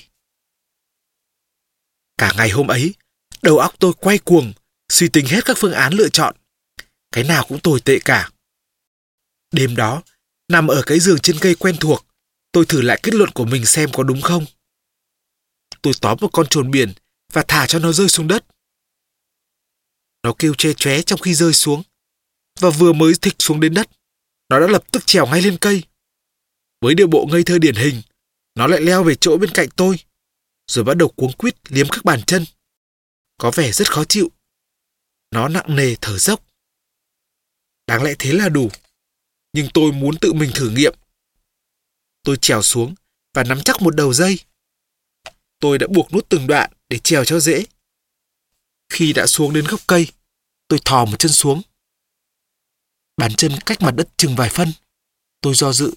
Cả ngày hôm ấy, đầu óc tôi quay cuồng, suy tính hết các phương án lựa chọn. Cái nào cũng tồi tệ cả. Đêm đó, nằm ở cái giường trên cây quen thuộc, tôi thử lại kết luận của mình xem có đúng không. Tôi tóm một con trồn biển và thả cho nó rơi xuống đất. Nó kêu che chóe trong khi rơi xuống, và vừa mới thịch xuống đến đất, nó đã lập tức trèo ngay lên cây. Với điệu bộ ngây thơ điển hình, nó lại leo về chỗ bên cạnh tôi, rồi bắt đầu cuống quýt liếm các bàn chân. Có vẻ rất khó chịu. Nó nặng nề thở dốc. Đáng lẽ thế là đủ, nhưng tôi muốn tự mình thử nghiệm. Tôi trèo xuống và nắm chắc một đầu dây. Tôi đã buộc nút từng đoạn để trèo cho dễ. Khi đã xuống đến gốc cây, tôi thò một chân xuống. Bàn chân cách mặt đất chừng vài phân. Tôi do dự.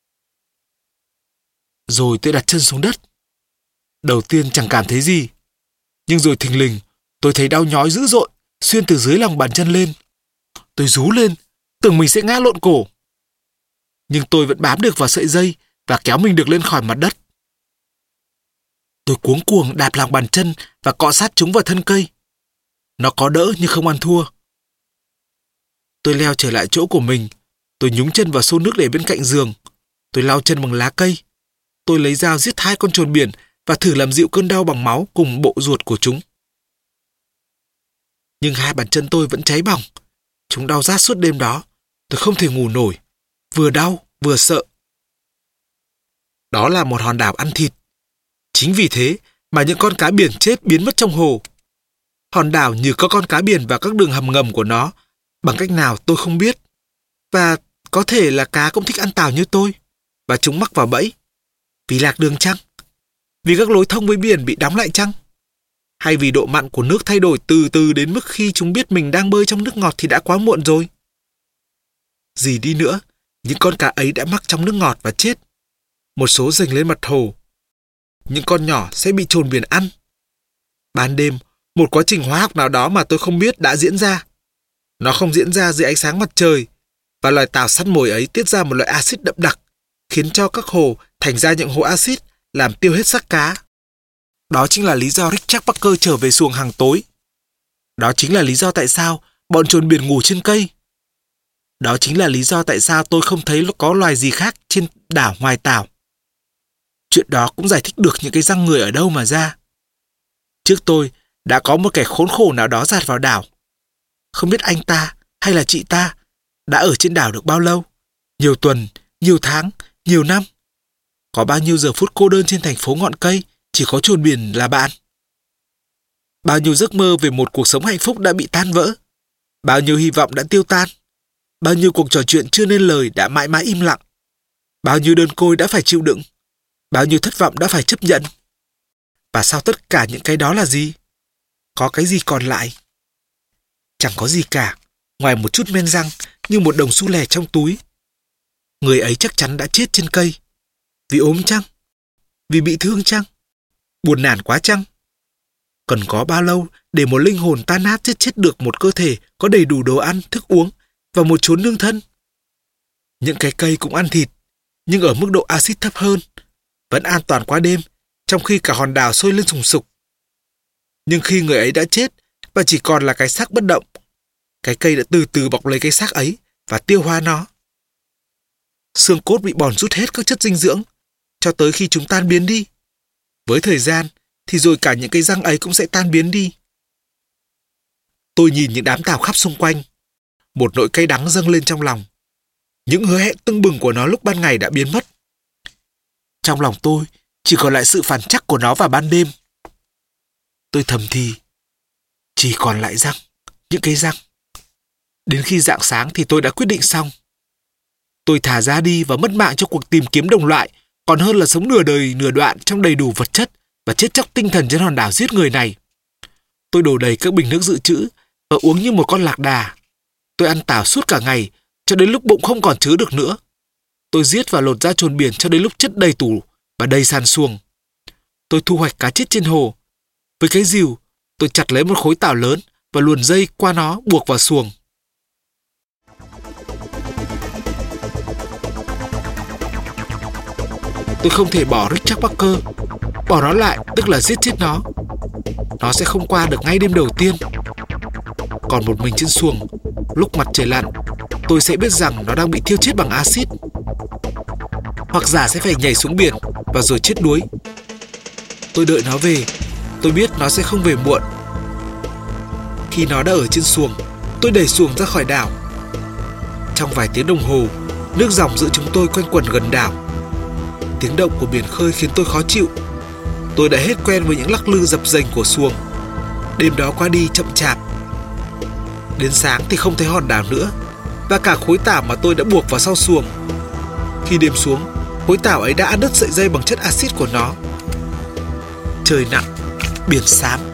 Rồi tôi đặt chân xuống đất. Đầu tiên chẳng cảm thấy gì. Nhưng rồi thình lình, tôi thấy đau nhói dữ dội, xuyên từ dưới lòng bàn chân lên. Tôi rú lên, tưởng mình sẽ ngã lộn cổ. Nhưng tôi vẫn bám được vào sợi dây và kéo mình được lên khỏi mặt đất. Tôi cuống cuồng đạp lòng bàn chân và cọ sát chúng vào thân cây. Nó có đỡ nhưng không ăn thua. Tôi leo trở lại chỗ của mình. Tôi nhúng chân vào xô nước để bên cạnh giường. Tôi lau chân bằng lá cây. Tôi lấy dao giết hai con trồn biển và thử làm dịu cơn đau bằng máu cùng bộ ruột của chúng. Nhưng hai bàn chân tôi vẫn cháy bỏng. Chúng đau rát suốt đêm đó. Tôi không thể ngủ nổi. Vừa đau, vừa sợ. Đó là một hòn đảo ăn thịt. Chính vì thế mà những con cá biển chết biến mất trong hồ. Hòn đảo như có con cá biển và các đường hầm ngầm của nó. Bằng cách nào tôi không biết. Và có thể là cá cũng thích ăn tảo như tôi. Và chúng mắc vào bẫy. Vì lạc đường chăng? Vì các lối thông với biển bị đóng lại chăng? Hay vì độ mặn của nước thay đổi từ từ đến mức khi chúng biết mình đang bơi trong nước ngọt thì đã quá muộn rồi? Gì đi nữa, những con cá ấy đã mắc trong nước ngọt và chết. Một số dành lên mặt hồ. Những con nhỏ sẽ bị trồn biển ăn. Ban đêm, một quá trình hóa học nào đó mà tôi không biết đã diễn ra. Nó không diễn ra dưới ánh sáng mặt trời, và loài tảo săn mồi ấy tiết ra một loại axit đậm đặc, khiến cho các hồ thành ra những hố axit làm tiêu hết xác cá. Đó chính là lý do Richard Parker trở về xuồng hàng tối. Đó chính là lý do tại sao bọn chồn biển ngủ trên cây. Đó chính là lý do tại sao tôi không thấy có loài gì khác trên đảo ngoài tảo. Chuyện đó cũng giải thích được những cái răng người ở đâu mà ra. Trước tôi đã có một kẻ khốn khổ nào đó dạt vào đảo. Không biết anh ta hay là chị ta đã ở trên đảo được bao lâu? Nhiều tuần, nhiều tháng, nhiều năm. Có bao nhiêu giờ phút cô đơn trên thành phố ngọn cây chỉ có chồn biển là bạn? Bao nhiêu giấc mơ về một cuộc sống hạnh phúc đã bị tan vỡ? Bao nhiêu hy vọng đã tiêu tan? Bao nhiêu cuộc trò chuyện chưa nên lời đã mãi mãi im lặng? Bao nhiêu đơn côi đã phải chịu đựng? Bao nhiêu thất vọng đã phải chấp nhận? Và sau tất cả những cái đó là gì? Có cái gì còn lại? Chẳng có gì cả, ngoài một chút men răng như một đồng xu lẻ trong túi. Người ấy chắc chắn đã chết trên cây. Vì ốm chăng? Vì bị thương chăng? Buồn nản quá chăng? Cần có bao lâu để một linh hồn tan nát giết chết được một cơ thể có đầy đủ đồ ăn, thức uống và một chốn nương thân? Những cái cây cũng ăn thịt, nhưng ở mức độ axit thấp hơn, vẫn an toàn qua đêm, trong khi cả hòn đảo sôi lên sùng sục. Nhưng khi người ấy đã chết và chỉ còn là cái xác bất động, cái cây đã từ từ bọc lấy cái xác ấy và tiêu hóa nó. Xương cốt bị bòn rút hết các chất dinh dưỡng, cho tới khi chúng tan biến đi. Với thời gian, thì rồi cả những cái răng ấy cũng sẽ tan biến đi. Tôi nhìn những đám tảo khắp xung quanh. Một nỗi cay đắng dâng lên trong lòng. Những hứa hẹn tưng bừng của nó lúc ban ngày đã biến mất. Trong lòng tôi chỉ còn lại sự phản trắc của nó vào ban đêm. Tôi thầm thì, chỉ còn lại răng, những cái răng. Đến khi rạng sáng thì tôi đã quyết định xong. Tôi thả ra đi và mất mạng cho cuộc tìm kiếm đồng loại, còn hơn là sống nửa đời nửa đoạn trong đầy đủ vật chất và chết chóc tinh thần trên hòn đảo giết người này. Tôi đổ đầy các bình nước dự trữ và uống như một con lạc đà. Tôi ăn tảo suốt cả ngày, cho đến lúc bụng không còn chứa được nữa. Tôi giết và lột ra chồn biển cho đến lúc chất đầy tủ và đầy sàn xuồng. Tôi thu hoạch cá chết trên hồ. Với cái rìu, tôi chặt lấy một khối tảo lớn và luồn dây qua nó buộc vào xuồng. Tôi không thể bỏ Richard Parker. Bỏ nó lại tức là giết chết nó. Nó sẽ không qua được ngay đêm đầu tiên. Còn một mình trên xuồng, lúc mặt trời lặn, tôi sẽ biết rằng nó đang bị thiêu chết bằng axit. Hoặc giả sẽ phải nhảy xuống biển và rồi chết đuối. Tôi đợi nó về. Tôi biết nó sẽ không về muộn. Khi nó đã ở trên xuồng, tôi đẩy xuồng ra khỏi đảo. Trong vài tiếng đồng hồ, nước dòng giữa chúng tôi quanh quẩn gần đảo. Tiếng động của biển khơi khiến tôi khó chịu. Tôi đã hết quen với những lắc lư dập dềnh của xuồng. Đêm đó qua đi chậm chạp. Đến sáng thì không thấy hòn đảo nữa, và cả khối tảo mà tôi đã buộc vào sau xuồng. Khi đêm xuống, khối tảo ấy đã ăn đứt sợi dây bằng chất axit của nó. Trời nặng, biển xám.